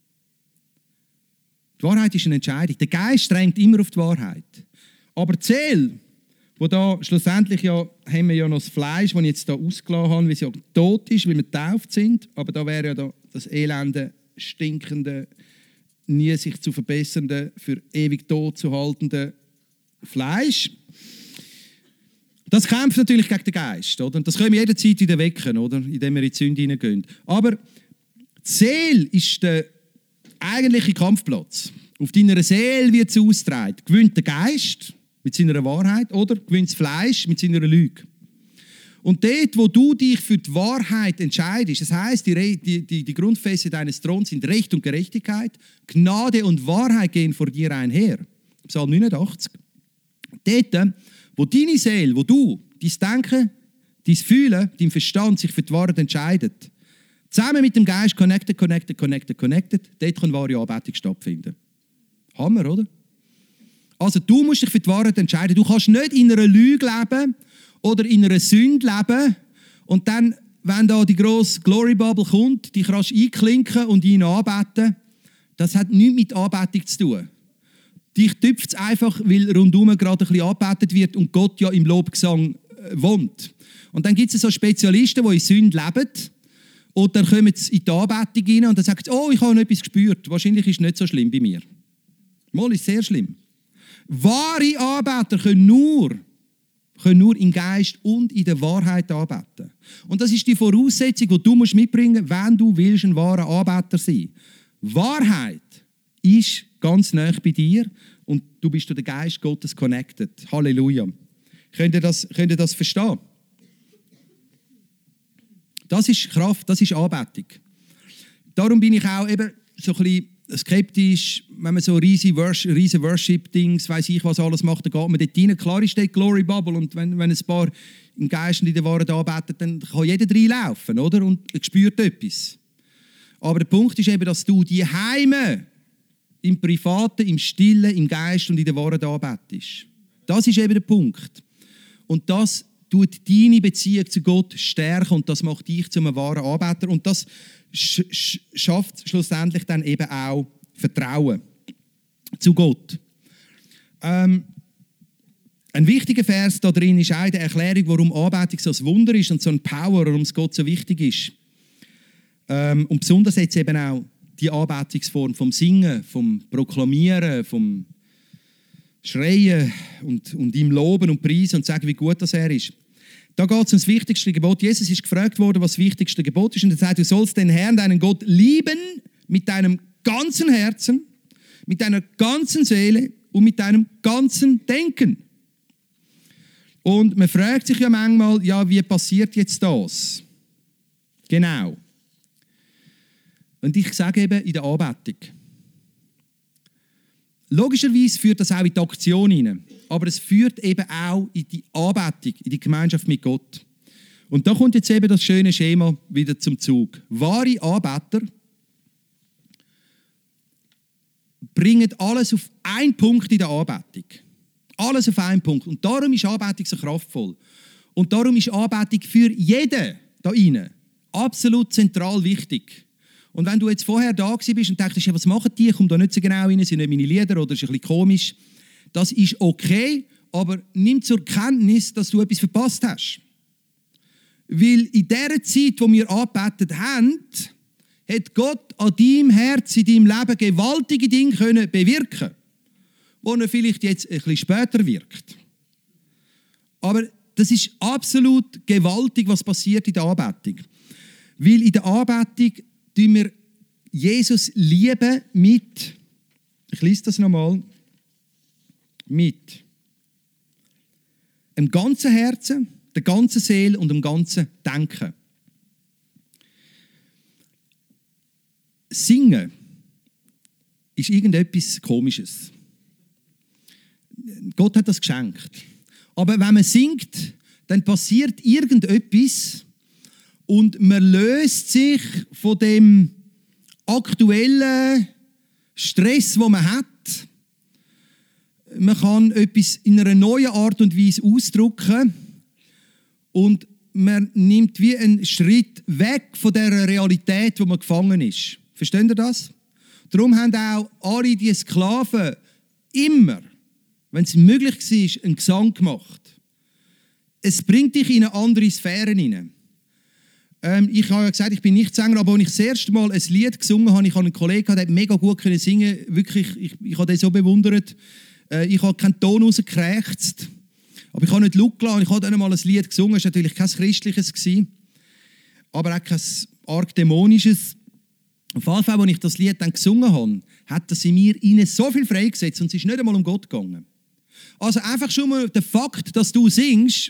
Die Wahrheit ist eine Entscheidung. Der Geist drängt immer auf die Wahrheit. Aber die Seele, wo da schlussendlich ja, haben wir ja noch das Fleisch, das ich jetzt hier ausgelassen habe, weil es ja tot ist, weil wir getauft sind. Aber da wäre ja da das elende, stinkende, nie sich zu verbessernde, für ewig tot zu haltende Fleisch. Das kämpft natürlich gegen den Geist. Oder? Und das können wir jederzeit wieder wecken, oder? Indem wir in die Sünde hineingehen. Aber die Seele ist der eigentliche Kampfplatz. Auf deiner Seele wird es ausgetragen. Gewinnt der Geist mit seiner Wahrheit oder gewinnt das Fleisch mit seiner Lüge. Und dort, wo du dich für die Wahrheit entscheidest, das heisst, die, die, die Grundfeste deines Throns sind Recht und Gerechtigkeit, Gnade und Wahrheit gehen vor dir einher. Psalm neunundachtzig. Dort, wo deine Seele, wo du, dein Denken, dein Fühlen, dein Verstand sich für die Wahrheit entscheidet, zusammen mit dem Geist connected, connected, connected, connected, dort kann wahre Anbetung stattfinden. Hammer, oder? Also du musst dich für die Wahrheit entscheiden. Du kannst nicht in einer Lüge leben oder in einer Sünde leben und dann, wenn da die grosse Glory Bubble kommt, die kannst du einklinken und ihn anbeten. Das hat nichts mit Anbetung zu tun. Dich tüpft es einfach, weil rundherum gerade ein bisschen angebetet wird und Gott ja im Lobgesang wohnt. Und dann gibt es so Spezialisten, die in Sünde leben und dann kommen sie in die Anbetung rein und dann sagen sie, oh, ich habe etwas gespürt. Wahrscheinlich ist es nicht so schlimm bei mir. Mal ist sehr schlimm. Wahre Anbeter können nur, können nur im Geist und in der Wahrheit anbeten. Und das ist die Voraussetzung, die du mitbringen musst, wenn du willst ein wahrer Anbeter sein. Wahrheit ist ganz nah bei dir und du bist durch den Geist Gottes connected. Halleluja. Könnt ihr das, könnt ihr das verstehen? Das ist Kraft, das ist Anbetung. Darum bin ich auch eben so ein bisschen skeptisch, wenn man so riesige Worship-Dings, weiss ich was alles macht, dann geht man dort rein. Klar ist dort Glory Bubble und wenn, wenn ein paar im Geist und in der Wahrheit anbeten, dann kann jeder reinlaufen, oder? Und spürt etwas. Aber der Punkt ist eben, dass du die Heime im Privaten, im Stillen, im Geist und in der Wahrheit anbetest. Das ist eben der Punkt. Und das tut deine Beziehung zu Gott stärken und das macht dich zu einem wahren Anbeter. Und das sch- sch- schafft schlussendlich dann eben auch Vertrauen zu Gott. Ähm, ein wichtiger Vers da drin ist auch die Erklärung, warum Anbetung so ein Wunder ist und so ein Power, warum es Gott so wichtig ist. Ähm, und besonders jetzt eben auch die Anbetungsform vom Singen, vom Proklamieren, vom Schreien und, und ihm loben und preisen und sagen, wie gut das er ist. Da geht es um das wichtigste Gebot. Jesus ist gefragt worden, was das wichtigste Gebot ist. Und er sagt, du sollst den Herrn, deinen Gott, lieben mit deinem ganzen Herzen, mit deiner ganzen Seele und mit deinem ganzen Denken. Und man fragt sich ja manchmal, ja, wie passiert jetzt das? Genau. Und ich sage eben, in der Anbetung. Logischerweise führt das auch in die Aktion hinein, aber es führt eben auch in die Anbetung, in die Gemeinschaft mit Gott. Und da kommt jetzt eben das schöne Schema wieder zum Zug. Wahre Anbeter bringen alles auf einen Punkt in der Anbetung. Alles auf einen Punkt. Und darum ist Anbetung so kraftvoll. Und darum ist Anbetung für jeden da rein absolut zentral wichtig. Und wenn du jetzt vorher da bist und denkst, ja, was machen die? Ich komme da nicht so genau rein, sind nicht meine Lieder oder ist ein bisschen komisch. Das ist okay, aber nimm zur Kenntnis, dass du etwas verpasst hast. Weil in der Zeit, wo wir angebetet haben, hat Gott an deinem Herz, in deinem Leben gewaltige Dinge können bewirken, wo er vielleicht jetzt ein bisschen später wirkt. Aber das ist absolut gewaltig, was passiert in der Anbetung. Weil in der Anbetung tun wir Jesus lieben mit, ich lese das nochmal, mit dem ganzen Herzen, der ganzen Seele und dem ganzen Denken. Singen ist irgendetwas Komisches. Gott hat das geschenkt. Aber wenn man singt, dann passiert irgendetwas und man löst sich von dem aktuellen Stress, den man hat. man kann etwas in einer neuen Art und Weise ausdrücken und man nimmt wie einen Schritt weg von der Realität, wo man gefangen ist. Versteht ihr das? Darum haben auch alle die Sklaven immer, wenn es möglich war, einen Gesang gemacht. Es bringt dich in eine andere Sphäre hinein. Ähm, ich habe ja gesagt, ich bin nicht Sänger, aber als ich das erste Mal ein Lied gesungen habe, ich hatte einen Kollegen, der mega gut singen konnte. Wirklich, ich, ich habe den so bewundert. Äh, ich habe keinen Ton rausgekrächzt. Aber ich habe nicht laut gelassen. Ich habe dann einmal ein Lied gesungen. Es war natürlich kein christliches, aber auch kein arg dämonisches. Auf jeden Fall, als ich das Lied dann gesungen habe, hat das in mir innen so viel freigesetzt und es ist nicht einmal um Gott gegangen. Also einfach schon mal der Fakt, dass du singst,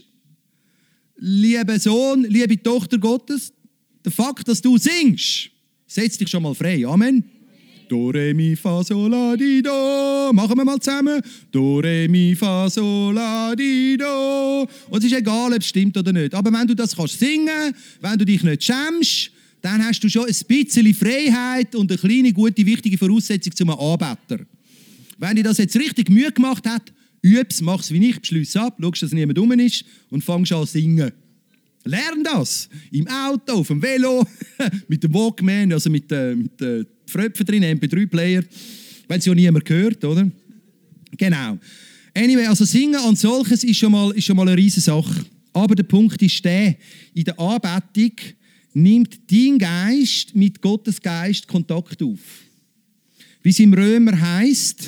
lieber Sohn, liebe Tochter Gottes, der Fakt, dass du singst, setzt dich schon mal frei. Amen. Do, re, mi, fa, sol, la, di, do. Machen wir mal zusammen. Do, re, mi, fa, sol, la, di, do. Und es ist egal, ob es stimmt oder nicht. Aber wenn du das kannst singen, wenn du dich nicht schämst, dann hast du schon ein bisschen Freiheit und eine kleine, gute, wichtige Voraussetzung zum Anbeter. Wenn dir das jetzt richtig Mühe gemacht hat, üb's, mach's wie ich, beschliess ab, schaust, dass niemand rum ist und fangst an zu singen. Lern das. Im Auto, auf dem Velo, mit dem Walkman, also mit den mit, äh, Fröpfen drin, M P drei Player, wenn es ja niemand hört, oder? Genau. Anyway, also singen an solches ist schon mal, ist schon mal eine riesige Sache. Aber der Punkt ist der, in der Anbetung nimmt dein Geist mit Gottes Geist Kontakt auf. Wie es im Römer heißt,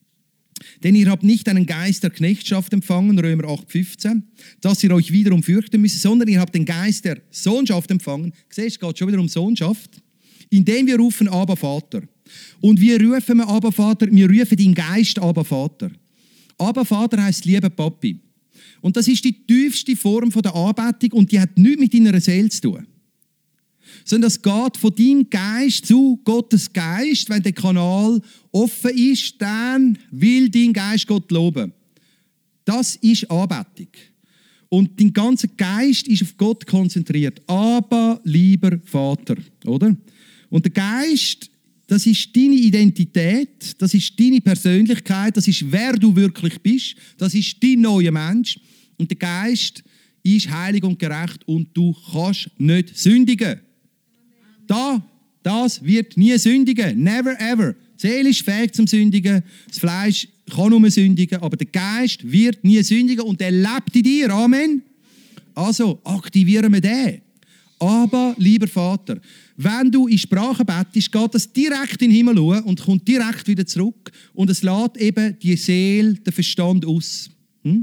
denn ihr habt nicht einen Geist der Knechtschaft empfangen, Römer acht fünfzehn, dass ihr euch wiederum fürchten müsst, sondern ihr habt den Geist der Sohnschaft empfangen. Siehst, es geht schon wieder um Sohnschaft. Indem wir rufen, Abba Vater. Und wir rufen Abba Vater, wir rufen den Geist Abba Vater. Abba Vater heisst lieber Papi. Und das ist die tiefste Form der Anbetung und die hat nichts mit deiner Seele zu tun. Sondern es geht von deinem Geist zu Gottes Geist. Wenn der Kanal offen ist, dann will dein Geist Gott loben. Das ist Anbetung. Und dein ganzer Geist ist auf Gott konzentriert. Aber lieber Vater, oder? Und der Geist, das ist deine Identität, das ist deine Persönlichkeit, das ist wer du wirklich bist, das ist dein neuer Mensch. Und der Geist ist heilig und gerecht und du kannst nicht sündigen. Da, das wird nie sündigen. Never ever. Die Seele ist fähig zum Sündigen, das Fleisch kann nur sündigen, aber der Geist wird nie sündigen und er lebt in dir. Amen. Also aktivieren wir den. Aber, lieber Vater, wenn du in Sprache bettest, geht das direkt in den Himmel und kommt direkt wieder zurück und es lässt eben die Seele, den Verstand aus. Hm?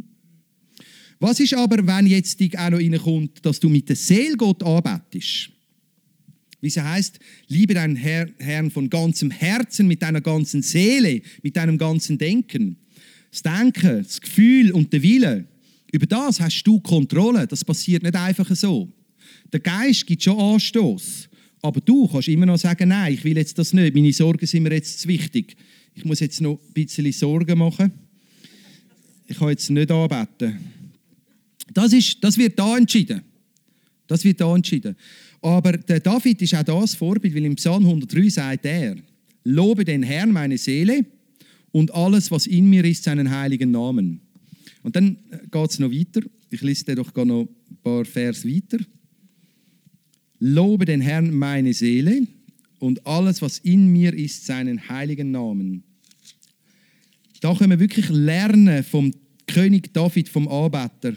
Was ist aber, wenn jetzt dich auch noch reinkommt, dass du mit der Seele Gott anbetest? Wie es heißt, liebe deinen Herr, Herrn von ganzem Herzen, mit deiner ganzen Seele, mit deinem ganzen Denken. Das Denken, das Gefühl und der Wille, über das hast du Kontrolle. Das passiert nicht einfach so. Der Geist gibt schon Anstoß, aber du kannst immer noch sagen, nein, ich will jetzt das nicht. Meine Sorgen sind mir jetzt zu wichtig. Ich muss jetzt noch ein bisschen Sorgen machen. Ich kann jetzt nicht anbeten. Das, ist, das wird da entschieden. Das wird da entschieden. Aber der David ist auch das Vorbild, weil im Psalm hundertdrei sagt er, lobe den Herrn meine Seele und alles, was in mir ist, seinen heiligen Namen. Und dann geht es noch weiter. Ich lese dir doch noch ein paar Vers weiter. Lobe den Herrn meine Seele und alles, was in mir ist, seinen heiligen Namen. Da können wir wirklich lernen vom König David, vom Anbeter.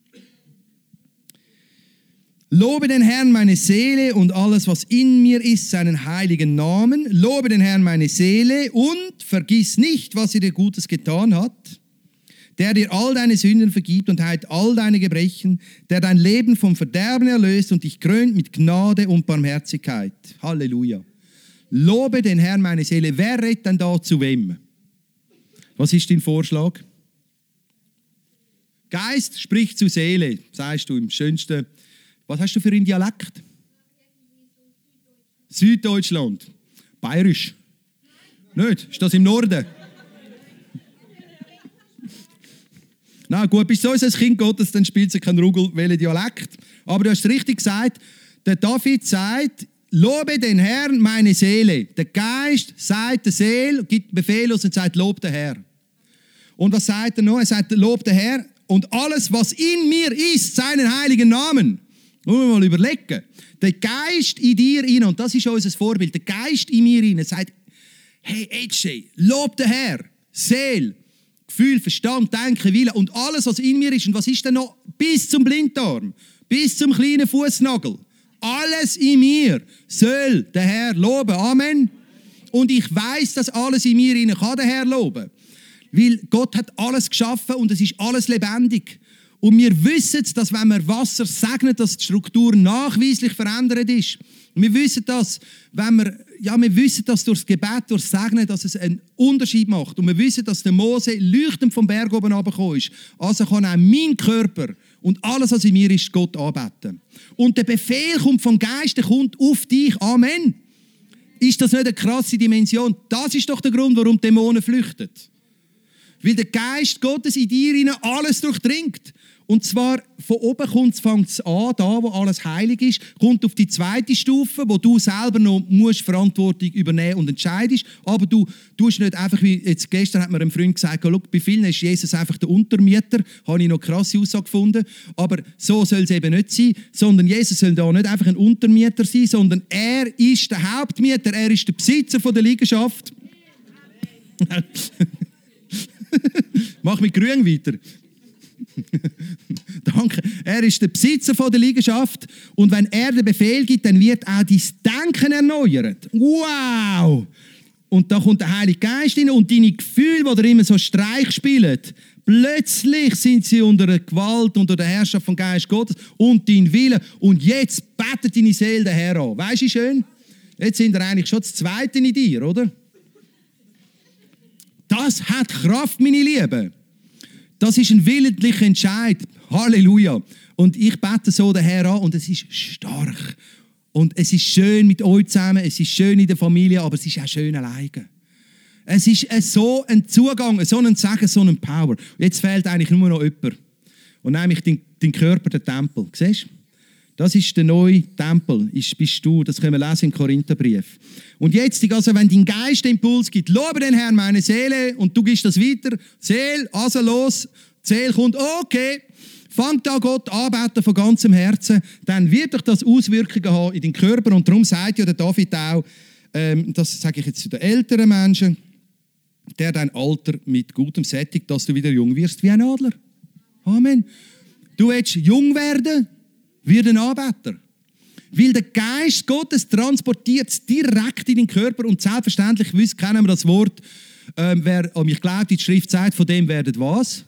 Lobe den Herrn meine Seele und alles, was in mir ist, seinen heiligen Namen. Lobe den Herrn meine Seele und vergiss nicht, was er dir Gutes getan hat. Der dir all deine Sünden vergibt und heilt all deine Gebrechen, der dein Leben vom Verderben erlöst und dich krönt mit Gnade und Barmherzigkeit. Halleluja. Lobe den Herrn meine Seele. Wer redet denn da zu wem? Was ist dein Vorschlag? Geist spricht zu Seele, sagst du im schönsten. Was hast du für einen Dialekt? Süddeutschland. Bayerisch. Nicht? Ist das im Norden? Na gut, bist du so ein Kind Gottes, dann spielt sie keinen Rugel, welchen Dialekt. Aber du hast es richtig gesagt, der David sagt, lobe den Herrn meine Seele. Der Geist sagt der Seele, gibt Befehl aus und sagt, lob den Herrn. Und was sagt er noch? Er sagt, lob den Herr und alles, was in mir ist, seinen heiligen Namen. Muss man mal überlegen. Der Geist in dir rein, und das ist unser Vorbild, der Geist in mir rein sagt, hey, H J, lob den Herr, Seele, Gefühl, Verstand, Denken, Wille und alles, was in mir ist. Und was ist denn noch? Bis zum Blinddarm, bis zum kleinen Fußnagel. Alles in mir soll den Herr loben. Amen. Und ich weiß, dass alles in mir rein kann den Herr loben. Weil Gott hat alles geschaffen und es ist alles lebendig. Und wir wissen, dass wenn wir Wasser segnen, dass die Struktur nachweislich verändert ist. Wir wissen das, wenn wir, ja, wir wissen das durch das Gebet, durch das Segnen, dass es einen Unterschied macht. Und wir wissen, dass der Mose leuchtend vom Berg oben runtergekommen ist. Also kann auch mein Körper und alles, was in mir ist, Gott anbeten. Und der Befehl kommt vom Geist, der kommt auf dich. Amen. Ist das nicht eine krasse Dimension? Das ist doch der Grund, warum Dämonen flüchten. Weil der Geist Gottes in dir rein alles durchdringt. Und zwar von oben kommt, fängt es an, da wo alles heilig ist, kommt auf die zweite Stufe, wo du selber noch musst Verantwortung übernehmen und entscheidest. Aber du tust nicht einfach, wie jetzt gestern hat mir ein Freund gesagt, schau, bei vielen ist Jesus einfach der Untermieter. Habe ich noch eine krasse Aussage gefunden. Aber so soll es eben nicht sein, sondern Jesus soll da nicht einfach ein Untermieter sein, sondern er ist der Hauptmieter, er ist der Besitzer von der Liegenschaft. Mach mit grün weiter. Danke. Er ist der Besitzer von der Liegenschaft und wenn er den Befehl gibt, dann wird auch dein Denken erneuert. Wow! Und da kommt der Heilige Geist rein und deine Gefühle, die dir immer so Streich spielen, plötzlich sind sie unter der Gewalt, unter der Herrschaft vom Geist Gottes und dein Wille. Und jetzt betet deine Seele den Herr an. Weisst du schön? Jetzt sind wir eigentlich schon das Zweite in dir, oder? Das hat Kraft, meine Lieben. Das ist ein willentlicher Entscheid. Halleluja. Und ich bete so den Herrn an und es ist stark. Und es ist schön mit euch zusammen, es ist schön in der Familie, aber es ist auch schön alleine. Es ist so ein Zugang, so ein Segen, so ein Power. Jetzt fehlt eigentlich nur noch jemand. Und nämlich dein, dein Körper, der Tempel. Siehst du? Das ist der neue Tempel, ist, bist du. Das können wir lesen im Korintherbrief. Und jetzt, also wenn dein Geist den Impuls gibt, lobe den Herrn meine Seele und du gibst das weiter, Seele, also los, die Seele kommt, okay, fang da Gott anbeten von ganzem Herzen, dann wird doch das Auswirkungen haben in deinen Körper und darum sagt ja der David auch, ähm, das sage ich jetzt zu den älteren Menschen, der dein Alter mit gutem sättigt, dass du wieder jung wirst wie ein Adler. Amen. Du willst jung werden, wie ein Anbeter. Weil der Geist Gottes transportiert es direkt in den Körper und selbstverständlich kennen wir das Wort, ähm, wer an mich glaubt, die Schrift sagt, von dem werdet was?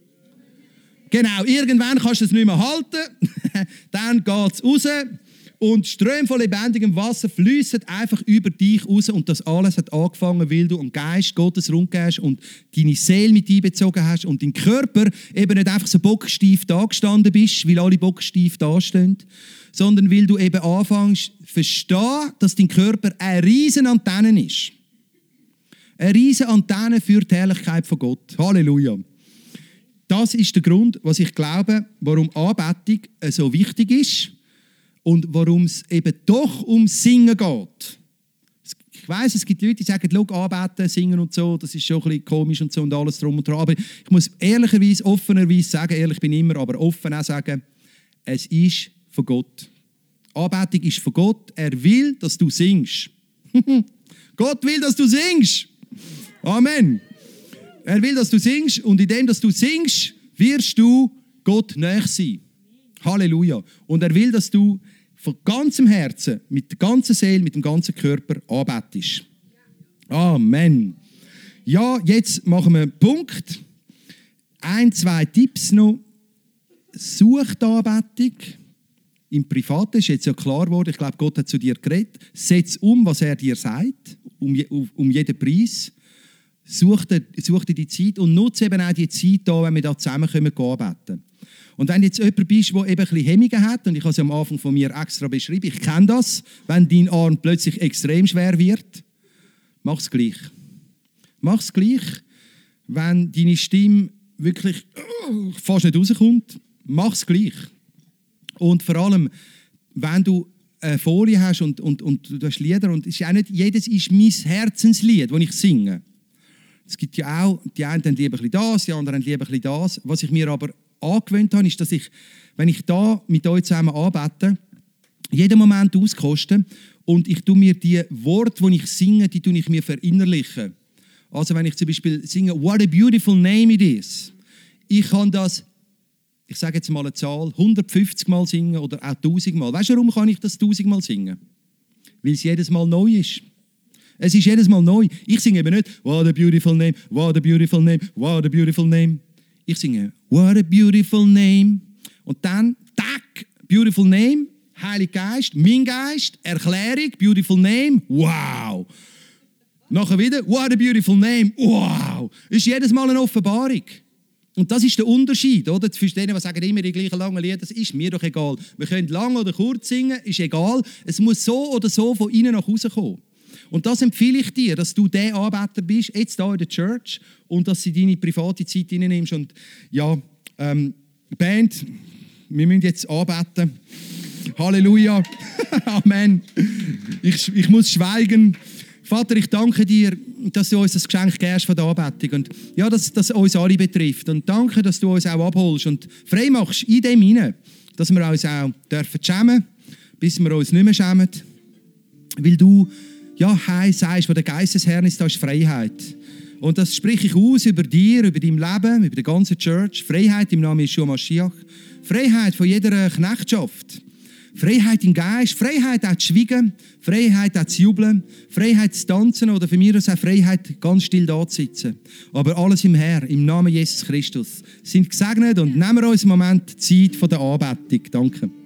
Genau, irgendwann kannst du es nicht mehr halten, dann geht es raus und Ströme von lebendigem Wasser fließen einfach über dich raus und das alles hat angefangen, weil du am Geist Gottes rumgehst und deine Seele mit einbezogen hast und dein Körper eben nicht einfach so bocksteif da gestanden bist, weil alle bocksteif da stehen, sondern weil du eben anfängst zu verstehen, dass dein Körper eine riesen Antenne ist. Eine riesen Antenne für die Herrlichkeit von Gott. Halleluja. Das ist der Grund, was ich glaube, warum Anbetung so wichtig ist. Und warum es eben doch ums Singen geht. Ich weiss, es gibt Leute, die sagen, schau, anbeten, singen und so, das ist schon ein bisschen komisch und so und alles drum und dran. Aber ich muss ehrlicherweise, offenerweise sagen, ehrlich bin ich immer, aber offen auch sagen, es ist von Gott. Anbetung ist von Gott. Er will, dass du singst. Gott will, dass du singst. Amen. Er will, dass du singst und indem, dass du singst, wirst du Gott nahe sein. Halleluja. Und er will, dass du von ganzem Herzen, mit der ganzen Seele, mit dem ganzen Körper anbetest. Amen. Ja, jetzt machen wir einen Punkt. Ein, zwei Tipps noch. Such die Anbetung. Im Privaten ist jetzt ja klar geworden, ich glaube, Gott hat zu dir geredet. Setz um, was er dir sagt, um, je, um jeden Preis. Such dir, such dir die Zeit und nutze eben auch die Zeit da, wenn wir da zusammenkommen, anbeten. Und wenn jetzt jemand bist, der eben ein bisschen Hemmungen hat, und ich habe es am Anfang von mir extra beschrieben, ich kenne das, wenn dein Arm plötzlich extrem schwer wird, mach es gleich. Mach es gleich, wenn deine Stimme wirklich uh, fast nicht rauskommt, mach es gleich. Und vor allem, wenn du eine Folie hast und, und, und du hast Lieder, und es ist auch nicht jedes ist mein Herzenslied, das ich singe, Es gibt ja auch, die einen haben lieber ein bisschen das, die anderen haben lieber ein bisschen das. Was ich mir aber angewöhnt habe, ist, dass ich, wenn ich da mit euch zusammen anbete, jeden Moment auskoste und ich tue mir die Worte, die ich singe, die tue ich mir verinnerlichen. Also wenn ich zum Beispiel singe, what a beautiful name it is. Ich kann das, ich sage jetzt mal eine Zahl, hundertfünfzig Mal singen oder auch tausend Mal. Weißt du, warum kann ich das tausend Mal singen? Weil es jedes Mal neu ist. Es ist jedes Mal neu. Ich singe eben nicht, what a beautiful name, what a beautiful name, what a beautiful name. Ich singe, what a beautiful name. Und dann, tack, beautiful name, Heiliger Geist, mein Geist, Erklärung, beautiful name, wow. Nachher wieder, what a beautiful name, wow. Ist jedes Mal eine Offenbarung. Und das ist der Unterschied, oder? Zwischen denen, die sagen immer die gleichen langen Lieder, das ist mir doch egal. Wir können lang oder kurz singen, ist egal. Es muss so oder so von innen nach außen kommen. Und das empfehle ich dir, dass du der Anbeter bist, jetzt hier in der Church, und dass du deine private Zeit reinnimmst. Und ja, ähm, Band, wir müssen jetzt anbeten. Halleluja. Amen. Ich, ich muss schweigen. Vater, ich danke dir, dass du uns das Geschenk gibst von der Anbetung. Und ja, dass das uns alle betrifft. Und danke, dass du uns auch abholst und frei machst in dem hinein, dass wir uns auch dürfen schämen, bis wir uns nicht mehr schämen. Weil du ja, Heil sagst, wo der Geist des Herrn ist, da ist Freiheit. Und das spreche ich aus über dir, über dein Leben, über die ganze Church. Freiheit im Namen Yeshua Mashiach. Freiheit von jeder Knechtschaft. Freiheit im Geist, Freiheit auch zu schweigen, Freiheit auch zu jubeln, Freiheit zu tanzen oder für mich auch Freiheit, ganz still da zu sitzen. Aber alles im Herr, im Namen Jesus Christus. Sind gesegnet und nehmen wir uns im Moment Zeit von der Anbetung. Danke.